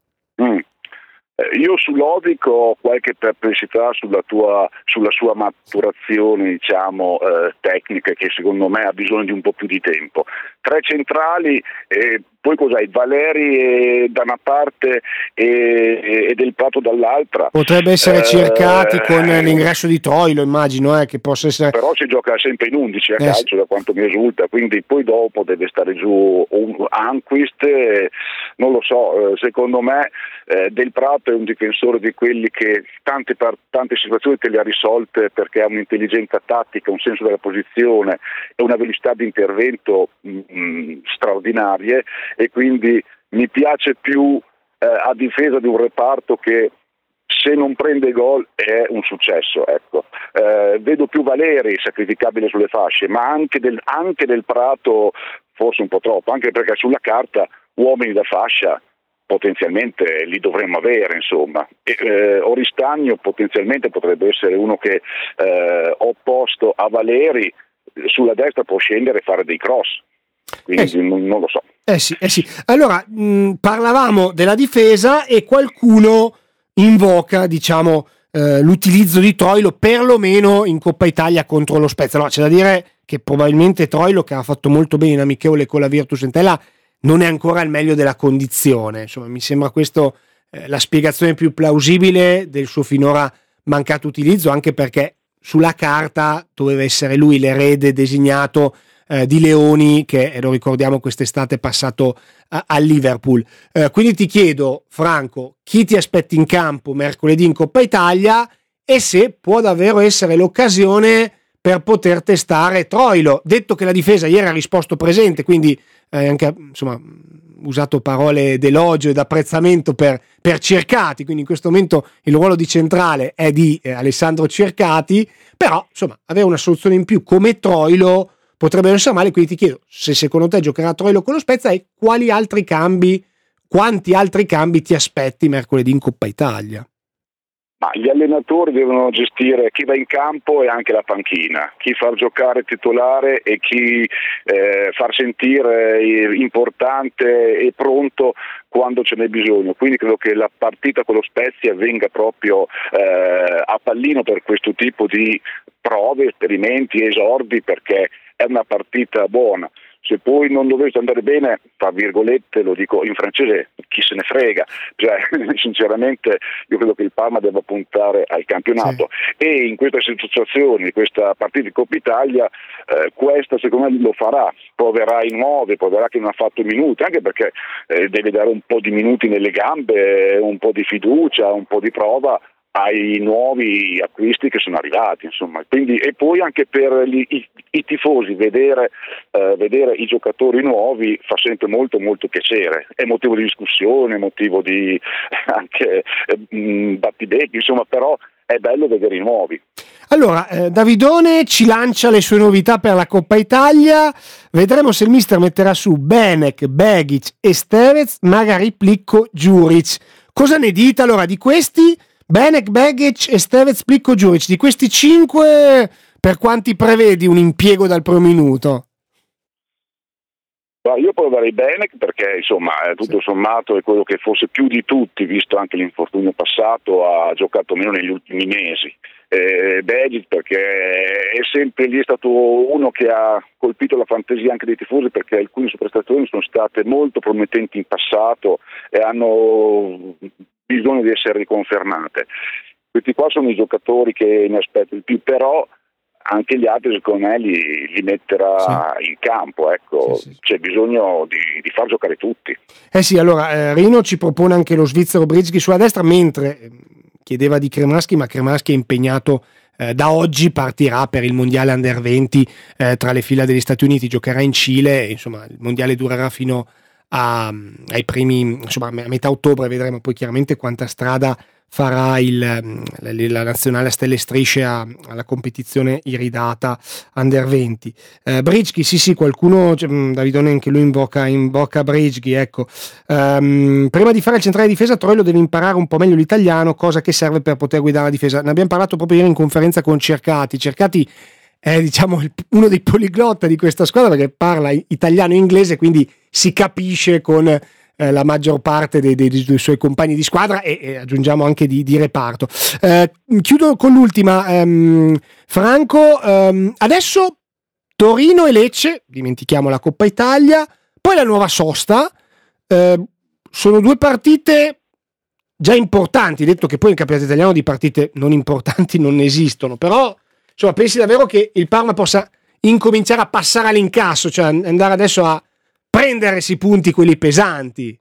Io su Lovic ho qualche perplessità sulla sua maturazione, diciamo, tecnica, che secondo me ha bisogno di un po' più di tempo. 3 centrali, poi cos'hai? Valeri da una parte e Del Prato dall'altra. Potrebbe essere cercati con l'ingresso di Troilo, immagino, che possa essere. Però si gioca sempre in 11 a calcio, da quanto mi risulta, quindi poi dopo deve stare giù Almqvist, non lo so, secondo me Del Prato è un difensore di quelli che tante situazioni te le ha risolte perché ha un'intelligenza tattica, un senso della posizione e una velocità di intervento straordinarie, e quindi mi piace più a difesa di un reparto che se non prende gol è un successo, ecco. Vedo più Valeri sacrificabile sulle fasce, ma anche Del Prato forse un po' troppo, anche perché sulla carta uomini da fascia potenzialmente li dovremmo avere, insomma. Oristagno potenzialmente potrebbe essere uno che opposto a Valeri sulla destra può scendere e fare dei cross, quindi non lo so. Sì. Allora, parlavamo della difesa e qualcuno invoca, diciamo, l'utilizzo di Troilo perlomeno in Coppa Italia contro lo Spezia. Allora, c'è da dire che probabilmente Troilo, che ha fatto molto bene in amichevole con la Virtus Entella, non è ancora al meglio della condizione. Insomma, mi sembra questo la spiegazione più plausibile del suo finora mancato utilizzo, anche perché sulla carta doveva essere lui l'erede designato di Leoni, che lo ricordiamo quest'estate è passato al Liverpool. Quindi ti chiedo, Franco, chi ti aspetti in campo mercoledì in Coppa Italia e se può davvero essere l'occasione per poter testare Troilo, detto che la difesa ieri ha risposto presente, quindi anche insomma usato parole d'elogio ed apprezzamento per Cercati, quindi in questo momento il ruolo di centrale è di Alessandro Cercati, però insomma avere una soluzione in più come Troilo potrebbe non essere male, quindi ti chiedo se secondo te giocherà Troilo con lo Spezia e quanti altri cambi ti aspetti mercoledì in Coppa Italia. Ma gli allenatori devono gestire chi va in campo e anche la panchina, chi far giocare titolare e chi far sentire importante e pronto quando ce n'è bisogno. Quindi credo che la partita con lo Spezia venga proprio a pallino per questo tipo di prove, esperimenti, esordi, perché è una partita buona. Se poi non dovesse andare bene, tra virgolette, lo dico in francese, chi se ne frega, cioè, sinceramente io credo che il Parma debba puntare al campionato, sì. E in questa situazione, questa partita di Coppa Italia, questa secondo me lo farà, proverà i nuovi, proverà chi non ha fatto minuti, anche perché deve dare un po' di minuti nelle gambe, un po' di fiducia, un po' di prova ai nuovi acquisti che sono arrivati, insomma. Quindi, e poi anche per i tifosi vedere i giocatori nuovi fa sempre molto molto piacere, è motivo di discussione, motivo di anche battibecchi, insomma, però è bello vedere i nuovi. Allora, Davidone ci lancia le sue novità per la Coppa Italia, vedremo se il mister metterà su Benek, Begic e Stevez, magari Plicco, Djuric. Cosa ne dite allora di questi? Benek, Begic e Stevez, Plicco, Djuric, di questi 5 per quanti prevedi un impiego dal primo minuto? Io proverei Benek perché insomma tutto sommato è quello che forse più di tutti, visto anche l'infortunio passato, ha giocato meno negli ultimi mesi. Begic perché è sempre lì, è stato uno che ha colpito la fantasia anche dei tifosi, perché alcune sue prestazioni sono state molto promettenti in passato e hanno bisogno di essere riconfermate. Questi qua sono i giocatori che ne aspetto di più, però anche gli altri secondo me li metterà in campo, ecco. Sì. C'è bisogno di far giocare tutti. Sì, allora Rino ci propone anche lo svizzero Brizghi sulla destra, mentre chiedeva di Cremaschi, ma Cremaschi è impegnato da oggi, partirà per il mondiale Under 20 tra le fila degli Stati Uniti, giocherà in Cile, insomma il mondiale durerà fino ai primi, insomma a metà ottobre, vedremo poi chiaramente quanta strada farà la nazionale a stelle e strisce alla competizione iridata Under 20. Brizghi, sì, qualcuno, Davidone anche lui invoca Brizghi, ecco. Prima di fare il centrale di difesa Troilo deve imparare un po' meglio l'italiano, cosa che serve per poter guidare la difesa. Ne abbiamo parlato proprio ieri in conferenza con Cercati è diciamo uno dei poliglotta di questa squadra, perché parla italiano e inglese, quindi si capisce con la maggior parte dei suoi compagni di squadra e aggiungiamo anche di reparto. Chiudo con l'ultima, Franco, adesso Torino e Lecce, dimentichiamo la Coppa Italia, poi la nuova sosta, sono 2 partite già importanti, detto che poi in campionato italiano di partite non importanti non ne esistono, però insomma pensi davvero che il Parma possa incominciare a passare all'incasso, cioè andare adesso a prendersi i punti quelli pesanti?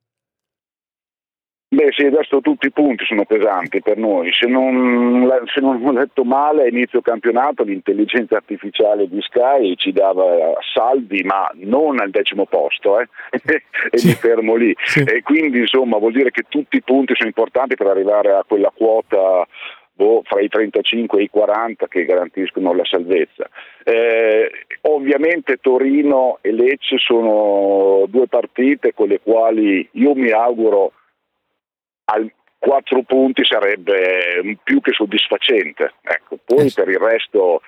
Beh sì, adesso tutti i punti sono pesanti per noi. Se non ho letto male, a inizio campionato l'intelligenza artificiale di Sky ci dava saldi, ma non al 10° posto, e mi fermo lì. Sì. E quindi insomma vuol dire che tutti i punti sono importanti per arrivare a quella quota fra i 35 e i 40 che garantiscono la salvezza. Ovviamente Torino e Lecce sono 2 partite con le quali io mi auguro 4 punti sarebbe più che soddisfacente. Ecco, poi per il resto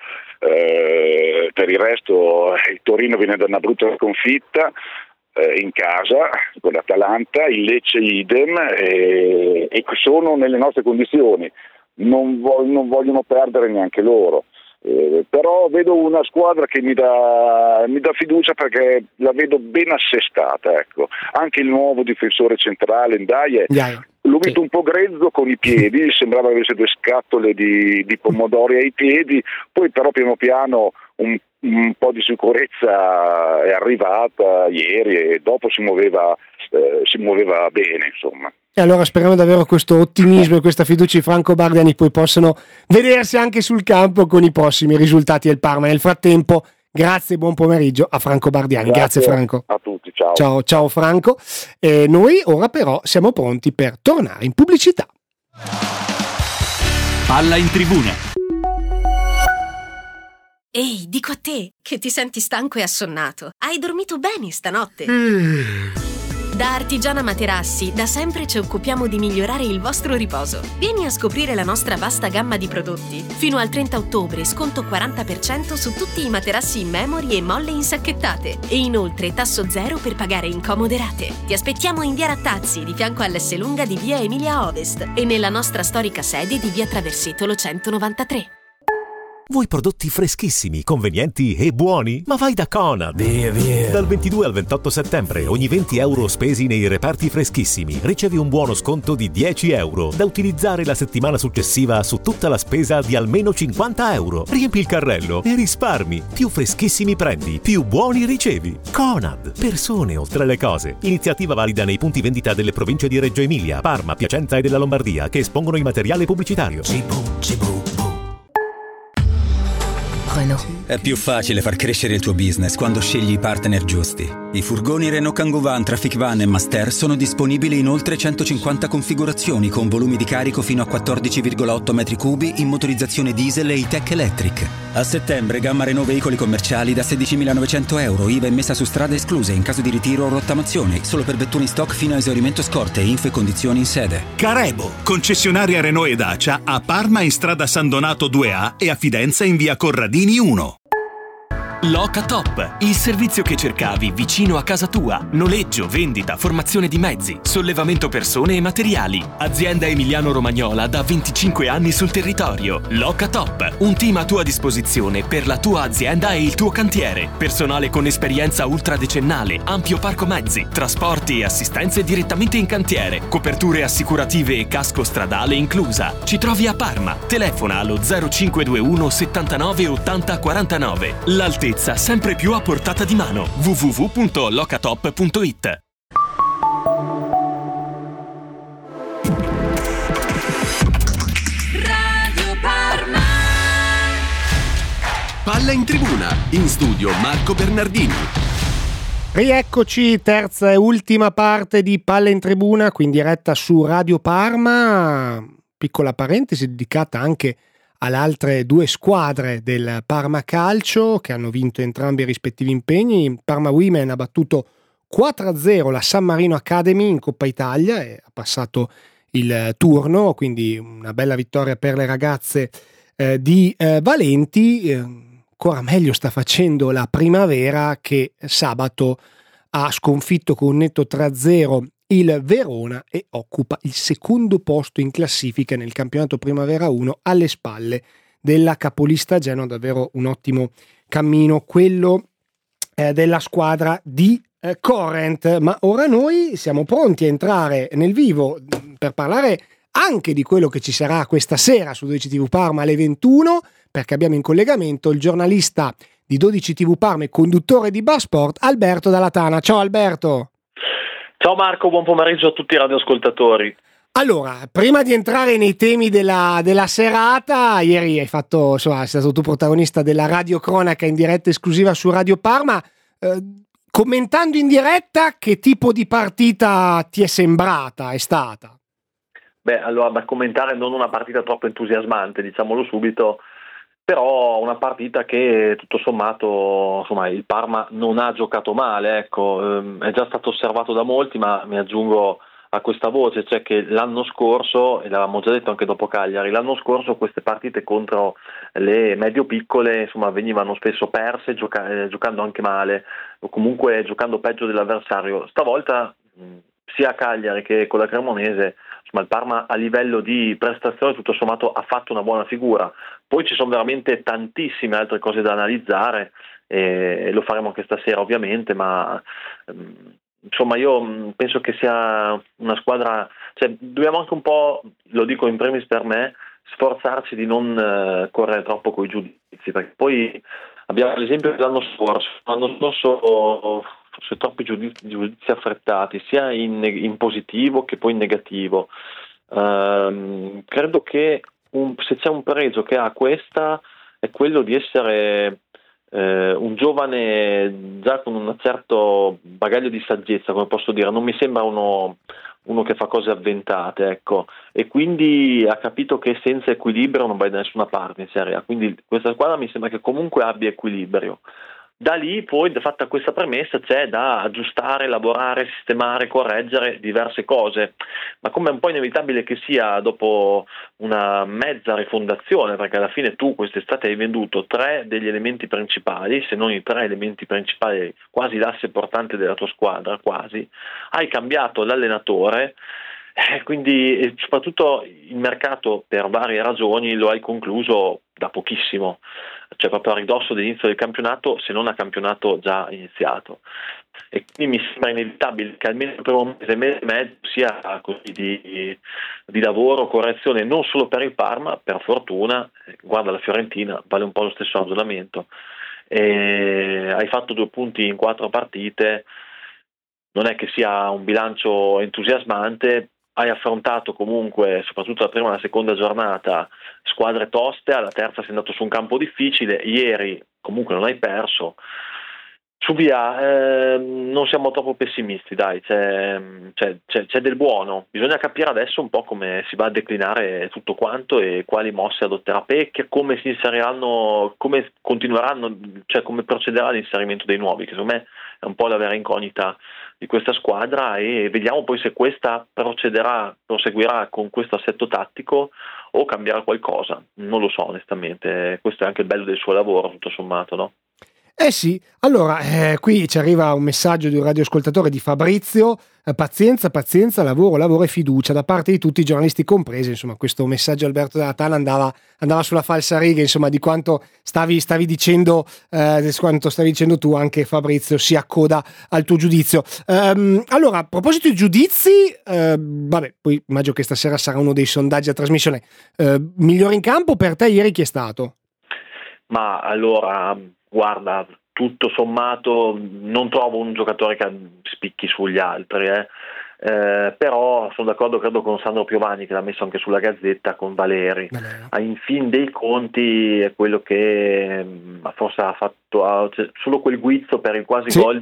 il Torino viene da una brutta sconfitta in casa con l'Atalanta, il Lecce idem, e sono nelle nostre condizioni, non vogliono perdere neanche loro. Però vedo una squadra che mi dà fiducia, perché la vedo ben assestata, ecco. Anche il nuovo difensore centrale Ndiaye l'ho visto un po' grezzo con i piedi, sembrava avesse 2 scatole di pomodori ai piedi, poi però piano piano un po' di sicurezza è arrivata ieri e dopo si muoveva bene, insomma. E allora speriamo davvero questo ottimismo e questa fiducia di Franco Bardiani poi possano vedersi anche sul campo con i prossimi risultati del Parma. Nel frattempo, grazie e buon pomeriggio a Franco Bardiani. Grazie Franco. A tutti, ciao. Ciao Franco. Noi ora però siamo pronti per tornare in pubblicità. Palla in tribuna. Ehi, dico a te, che ti senti stanco e assonnato. Hai dormito bene stanotte? Da Artigiana Materassi da sempre ci occupiamo di migliorare il vostro riposo. Vieni a scoprire la nostra vasta gamma di prodotti. Fino al 30 ottobre sconto 40% su tutti i materassi in memory e molle insacchettate. E inoltre tasso zero per pagare in comode rate. Ti aspettiamo in via Rattazzi, di fianco all'S Lunga di via Emilia Ovest, e nella nostra storica sede di via Traversetolo 193. Vuoi prodotti freschissimi, convenienti e buoni? Ma vai da Conad! Via. Dal 22 al 28 settembre, ogni 20 euro spesi nei reparti freschissimi ricevi un buono sconto di 10 euro da utilizzare la settimana successiva su tutta la spesa di almeno 50 euro. Riempi il carrello e risparmi. Più freschissimi prendi, più buoni ricevi. Conad. Persone oltre le cose. Iniziativa valida nei punti vendita delle province di Reggio Emilia, Parma, Piacenza e della Lombardia, che espongono il materiale pubblicitario. Renault. È più facile far crescere il tuo business quando scegli i partner giusti. I furgoni Renault Kangoo Van, Traffic Van e Master sono disponibili in oltre 150 configurazioni con volumi di carico fino a 14,8 metri cubi in motorizzazione diesel e e-tech electric. A settembre gamma Renault veicoli commerciali da 16.900 euro, IVA e messa su strada escluse in caso di ritiro o rottamazione, solo per vetture in stock fino a esaurimento scorte, info e condizioni in sede. Carebo, concessionaria Renault e Dacia a Parma in strada San Donato 2A e a Fidenza in via Corradini 1. Locatop, il servizio che cercavi vicino a casa tua. Noleggio, vendita, formazione di mezzi, sollevamento persone e materiali. Azienda emiliano-romagnola da 25 anni sul territorio. Locatop, un team a tua disposizione per la tua azienda e il tuo cantiere. Personale con esperienza ultradecennale, ampio parco mezzi, trasporti e assistenze direttamente in cantiere. Coperture assicurative e casco stradale inclusa. Ci trovi a Parma. Telefona allo 0521 79 80 49. L'altezza sempre più a portata di mano. www.locatop.it. Radio Parma. Palla in tribuna, in studio Marco Bernardini. Rieccoci, terza e ultima parte di Palla in tribuna, qui in diretta su Radio Parma. Piccola parentesi dedicata anche alle altre 2 squadre del Parma Calcio che hanno vinto entrambi i rispettivi impegni. Parma Women ha battuto 4-0 la San Marino Academy in Coppa Italia e ha passato il turno, quindi una bella vittoria per le ragazze di Valenti. Ancora meglio sta facendo la Primavera, che sabato ha sconfitto con un netto 3-0 il Verona e occupa il secondo posto in classifica nel campionato Primavera 1 alle spalle della capolista Genoa. Davvero un ottimo cammino quello della squadra di Corrent. Ma ora noi siamo pronti a entrare nel vivo per parlare anche di quello che ci sarà questa sera su 12 TV Parma alle 21, perché abbiamo in collegamento il giornalista di 12 TV Parma e conduttore di Bar Sport, Alberto Dalla Tana. Ciao Alberto. Ciao Marco, buon pomeriggio a tutti i radioascoltatori. Allora, prima di entrare nei temi della serata, ieri hai fatto, insomma, sei stato tu protagonista della radiocronaca in diretta esclusiva su Radio Parma. Commentando in diretta, che tipo di partita ti è sembrata, è stata? Beh, allora, da commentare non una partita troppo entusiasmante, diciamolo subito, però una partita che tutto sommato, insomma, il Parma non ha giocato male, ecco. È già stato osservato da molti, ma mi aggiungo a questa voce, cioè che l'anno scorso, e l'avevamo già detto anche dopo Cagliari, l'anno scorso queste partite contro le medio-piccole insomma venivano spesso perse giocando anche male o comunque giocando peggio dell'avversario. Stavolta sia a Cagliari che con la Cremonese insomma il Parma a livello di prestazione tutto sommato ha fatto una buona figura. Poi ci sono veramente tantissime altre cose da analizzare e lo faremo anche stasera ovviamente, ma insomma io penso che sia una squadra, cioè dobbiamo anche un po', lo dico in primis per me, sforzarci di non correre troppo coi giudizi, perché poi abbiamo l'esempio dell'anno scorso forse troppi giudizi affrettati sia in positivo che poi in negativo. Credo che se c'è un pregio che ha questa è quello di essere un giovane già con un certo bagaglio di saggezza, come posso dire, non mi sembra uno che fa cose avventate, ecco, e quindi ha capito che senza equilibrio non vai da nessuna parte in Serie A, quindi questa squadra mi sembra che comunque abbia equilibrio. Da lì poi, fatta questa premessa, c'è da aggiustare, elaborare, sistemare, correggere diverse cose, ma come è un po' inevitabile che sia dopo una mezza rifondazione, perché alla fine tu quest'estate hai venduto 3 degli elementi principali, se non i 3 elementi principali, quasi l'asse portante della tua squadra, quasi, hai cambiato l'allenatore, quindi soprattutto il mercato per varie ragioni lo hai concluso da pochissimo, cioè proprio a ridosso dell'inizio del campionato, se non a campionato già iniziato, e quindi mi sembra inevitabile che almeno per un mese e mezzo sia così di lavoro, correzione, non solo per il Parma, per fortuna, guarda la Fiorentina, vale un po' lo stesso ragionamento, hai fatto 2 punti in 4 partite, non è che sia un bilancio entusiasmante, hai affrontato comunque, soprattutto la prima e la seconda giornata, squadre toste, alla terza sei andato su un campo difficile, ieri comunque non hai perso, su via, non siamo troppo pessimisti, dai, c'è del buono, bisogna capire adesso un po' come si va a declinare tutto quanto e quali mosse adotterà Pecchia, come si inseriranno, come continueranno, cioè come procederà l'inserimento dei nuovi, che secondo me è un po' la vera incognita di questa squadra, e vediamo poi se questa proseguirà con questo assetto tattico o cambierà qualcosa, non lo so onestamente, questo è anche il bello del suo lavoro tutto sommato, no? Sì, allora qui ci arriva un messaggio di un radioascoltatore, di Fabrizio, pazienza, lavoro e fiducia da parte di tutti i giornalisti compresi, insomma questo messaggio Alberto Dalla Tana andava sulla falsariga, insomma di quanto stavi dicendo tu anche Fabrizio si accoda al tuo giudizio. Allora, a proposito di giudizi, poi immagino che stasera sarà uno dei sondaggi a trasmissione, migliore in campo per te ieri chi è stato? Ma allora, guarda, tutto sommato non trovo un giocatore che spicchi sugli altri, però sono d'accordo credo con Sandro Piovani, che l'ha messo anche sulla Gazzetta, con Valeri. In fin dei conti è quello che forse ha fatto solo quel guizzo per il quasi gol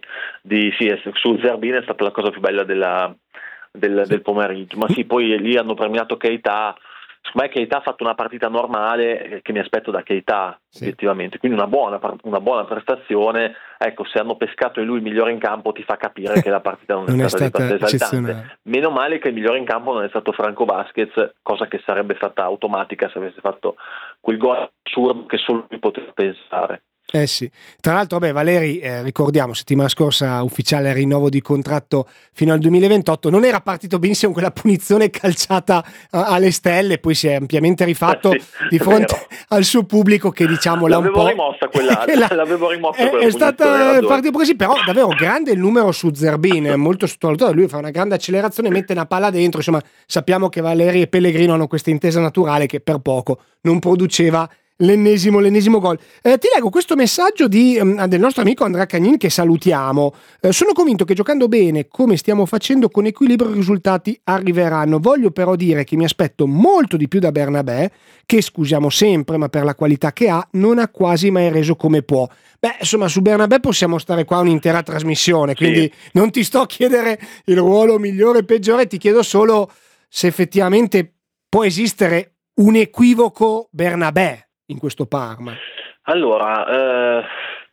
su Zerbini è stata la cosa più bella del pomeriggio, ma sì, poi lì hanno premiato Keita. Secondo me Keita ha fatto una partita normale che mi aspetto da Keita, effettivamente, quindi una buona prestazione. Ecco, se hanno pescato in lui il migliore in campo ti fa capire che la partita non è stata esaltante. Meno male che il migliore in campo non è stato Franco Vasquez, cosa che sarebbe stata automatica se avesse fatto quel gol assurdo che solo lui poteva pensare. Sì, tra l'altro Valeri, ricordiamo, settimana scorsa ufficiale rinnovo di contratto fino al 2028, non era partito benissimo quella punizione calciata alle stelle, poi si è ampiamente rifatto di fronte al suo pubblico che diciamo l'avevo rimossa l'avevo rimossa è stata partita così, però davvero grande il numero su Zerbin, molto sottovalutato, lui fa una grande accelerazione, mette una palla dentro, insomma sappiamo che Valeri e Pellegrino hanno questa intesa naturale che per poco non produceva l'ennesimo gol. Ti leggo questo messaggio del nostro amico Andrea Cagnin, che salutiamo. Sono convinto che giocando bene come stiamo facendo con equilibrio i risultati arriveranno. Voglio però dire che mi aspetto molto di più da Bernabé, che scusiamo sempre ma per la qualità che ha non ha quasi mai reso come può. Insomma su Bernabé possiamo stare qua un'intera trasmissione, quindi non ti sto a chiedere il ruolo migliore e peggiore, ti chiedo solo se effettivamente può esistere un equivoco Bernabé in questo Parma. Allora,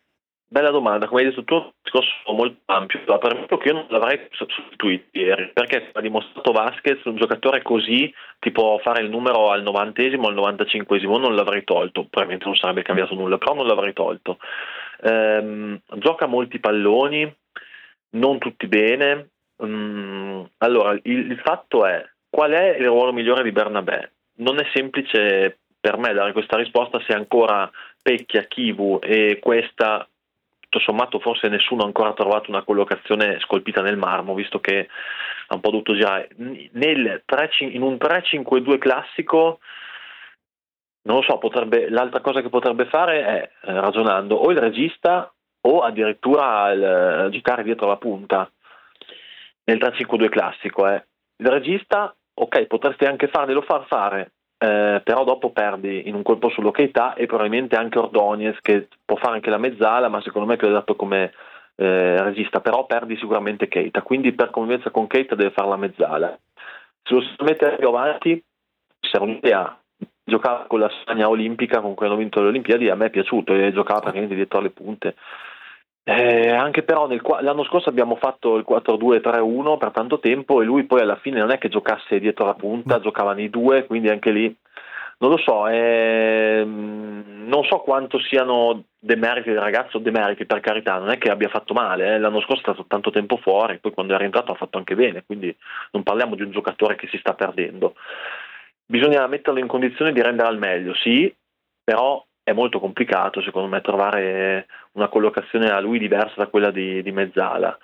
Bella domanda, come hai detto tu, è un discorso molto ampio. Per esempio che io non l'avrei sostituito ieri, perché ha dimostrato Vasquez, un giocatore così, tipo fare il numero al 90esimo o al 95esimo, non l'avrei tolto, probabilmente non sarebbe cambiato nulla, però non l'avrei tolto. Gioca molti palloni, non tutti bene. Allora, il fatto è, qual è il ruolo migliore di Bernabé? Non è semplice per me dare questa risposta se ancora Pecchia, Chivu e questa, tutto sommato forse nessuno ha ancora trovato una collocazione scolpita nel marmo, visto che ha un po' dovuto girare. In un 3-5-2 classico, non lo so, l'altra cosa che potrebbe fare è, ragionando, o il regista o addirittura giocare dietro la punta nel 3-5-2 classico. Il regista, ok, potresti anche farglielo far fare, però dopo perdi in un colpo sulla Keita e probabilmente anche Ordóñez, che può fare anche la mezzala, ma secondo me è più adatto come regista, però perdi sicuramente Keita, quindi per convivenza con Keita deve fare la mezzala. Se lo si mette più avanti, serve un'idea. Giocava con la Spagna olimpica, con cui hanno vinto le Olimpiadi, a me è piaciuto, e giocava praticamente dietro alle punte. Anche però l'anno scorso abbiamo fatto il 4-2-3-1 per tanto tempo, e lui poi alla fine non è che giocasse dietro la punta, giocava nei due, quindi anche lì non lo so, non so quanto siano demeriti del ragazzo, demeriti per carità, non è che abbia fatto male, l'anno scorso è stato tanto tempo fuori, poi quando è rientrato ha fatto anche bene, quindi non parliamo di un giocatore che si sta perdendo. Bisogna metterlo in condizione di rendere al meglio, sì, però è molto complicato secondo me trovare una collocazione a lui diversa da quella di mezzala.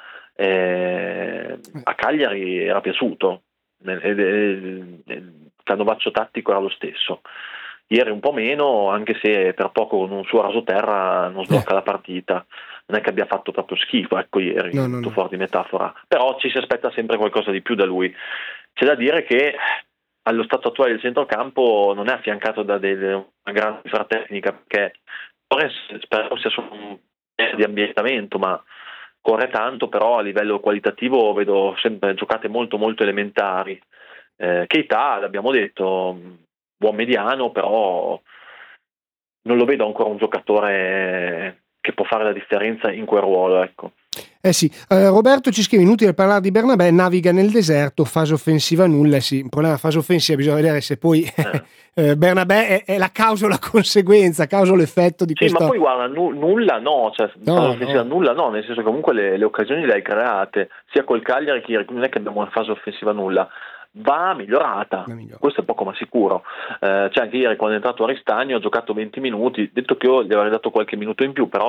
A Cagliari era piaciuto, il canovaccio tattico era lo stesso. Ieri un po' meno, anche se per poco con un suo rasoterra non sblocca la partita. Non è che abbia fatto proprio schifo, ecco, ieri, tutto fuori di metafora. Però ci si aspetta sempre qualcosa di più da lui. C'è da dire che allo stato attuale del centrocampo non è affiancato da una grande cifra tecnica, perché spero sia solo un di ambientamento, ma corre tanto, però a livello qualitativo vedo sempre giocate molto molto elementari. Keita, l'abbiamo detto, buon mediano, però non lo vedo ancora un giocatore che può fare la differenza in quel ruolo, ecco. Sì, Roberto ci scrive: inutile parlare di Bernabé, naviga nel deserto, fase offensiva nulla. Sì, il problema fase offensiva bisogna vedere se poi Bernabé è la causa o la conseguenza, causa o l'effetto di questo. Sì, ma poi guarda, nulla no, cioè fase offensiva nulla no, nel senso che comunque le occasioni le hai create, sia col Cagliari che non è che abbiamo una fase offensiva nulla. Va migliorata, questo è poco ma sicuro. Cioè anche ieri quando è entrato Aristagno ha giocato 20 minuti, detto che io gli avrei dato qualche minuto in più, però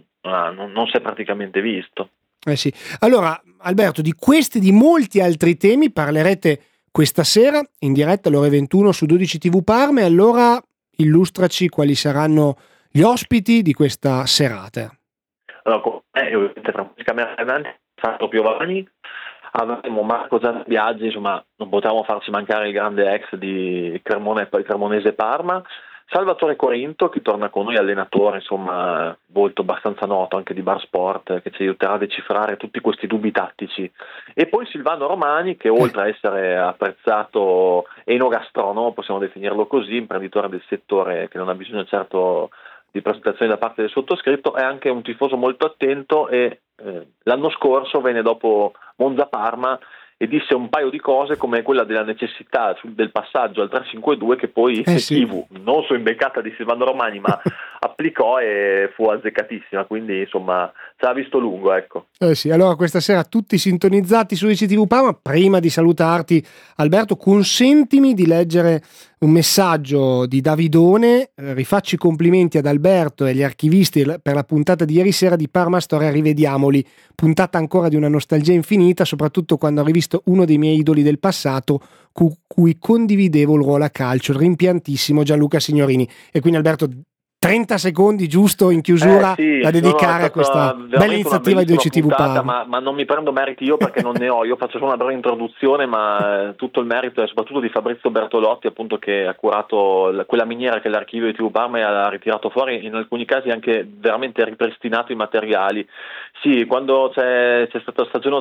non si è praticamente visto. Sì. Allora Alberto, di questi e di molti altri temi parlerete questa sera in diretta alle ore 21 su 12 TV Parma, e allora illustraci quali saranno gli ospiti di questa serata. Allora, ovviamente Francesca Mercanti, Sandro Piovani, avremo Marco Zanbiaggi, insomma non potevamo farci mancare il grande ex di Cremone, poi Cremonese Parma, Salvatore Corinto che torna con noi, allenatore, insomma volto abbastanza noto anche di Bar Sport, che ci aiuterà a decifrare tutti questi dubbi tattici, e poi Silvano Romani che oltre a essere apprezzato enogastronomo, possiamo definirlo così, imprenditore del settore che non ha bisogno certo di presentazioni da parte del sottoscritto, è anche un tifoso molto attento, e l'anno scorso venne dopo Monza Parma e disse un paio di cose come quella della necessità del passaggio al 3-5-2 che poi Chivu, non su imbeccata di Silvano Romani, ma applicò e fu azzeccatissima, quindi insomma ci ha visto lungo, ecco. Sì, allora questa sera tutti sintonizzati su ICTV Parma. Prima di salutarti Alberto, consentimi di leggere un messaggio di Davidone. Rifaccio i complimenti ad Alberto e agli archivisti per la puntata di ieri sera di Parma Storia Rivediamoli, puntata ancora di una nostalgia infinita, soprattutto quando ho rivisto uno dei miei idoli del passato cui condividevo il ruolo a calcio, il rimpiantissimo Gianluca Signorini. E quindi Alberto, 30 secondi giusto in chiusura da dedicare a questa bella iniziativa di OCTV Parma. Ma non mi prendo meriti io perché non ne ho, io faccio solo una breve introduzione, ma tutto il merito è soprattutto di Fabrizio Bertolotti, appunto, che ha curato quella miniera che l'archivio di TV Parma e ha ritirato fuori, in alcuni casi anche veramente ripristinato i materiali. Sì, quando c'è stata la stagione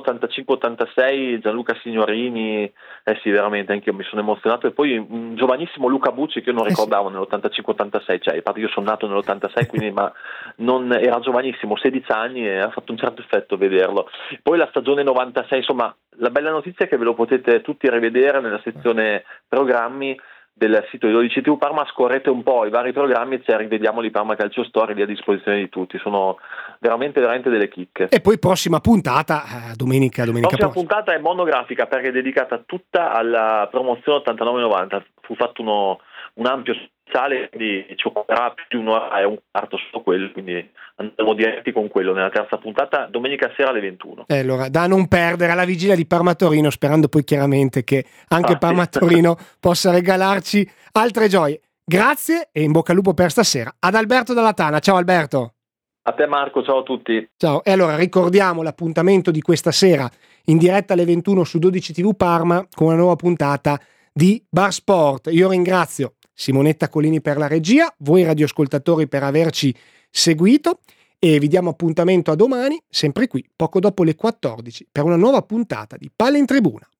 85-86, Gianluca Signorini, sì, veramente anche io mi sono emozionato, e poi un giovanissimo Luca Bucci che io non ricordavo nell'85-86, cioè infatti io sono nato nato nell'86, quindi ma non era giovanissimo, 16 anni, e ha fatto un certo effetto vederlo. Poi la stagione 96, insomma, la bella notizia è che ve lo potete tutti rivedere nella sezione programmi del sito di 12 TV Parma. Scorrete un po' i vari programmi e rivediamoli Parma Calcio Story lì a disposizione di tutti, sono veramente delle chicche. E poi prossima puntata, domenica prossima puntata è monografica perché è dedicata tutta alla promozione 89-90, fu fatto un ampio speciale, quindi ci occuperà più di un'ora e un quarto solo quello, quindi andiamo diretti con quello nella terza puntata, domenica sera alle 21. Allora, da non perdere alla vigilia di Parma Torino, sperando poi chiaramente che anche Parma Torino possa regalarci altre gioie. Grazie e in bocca al lupo per stasera. Ad Alberto Dalla Tana. Ciao Alberto. A te Marco, ciao a tutti. Ciao. E allora ricordiamo l'appuntamento di questa sera in diretta alle 21 su 12 TV Parma con una nuova puntata di Bar Sport. Io ringrazio Simonetta Colini per la regia, voi radioascoltatori per averci seguito e vi diamo appuntamento a domani, sempre qui, poco dopo le 14, per una nuova puntata di Palla in Tribuna.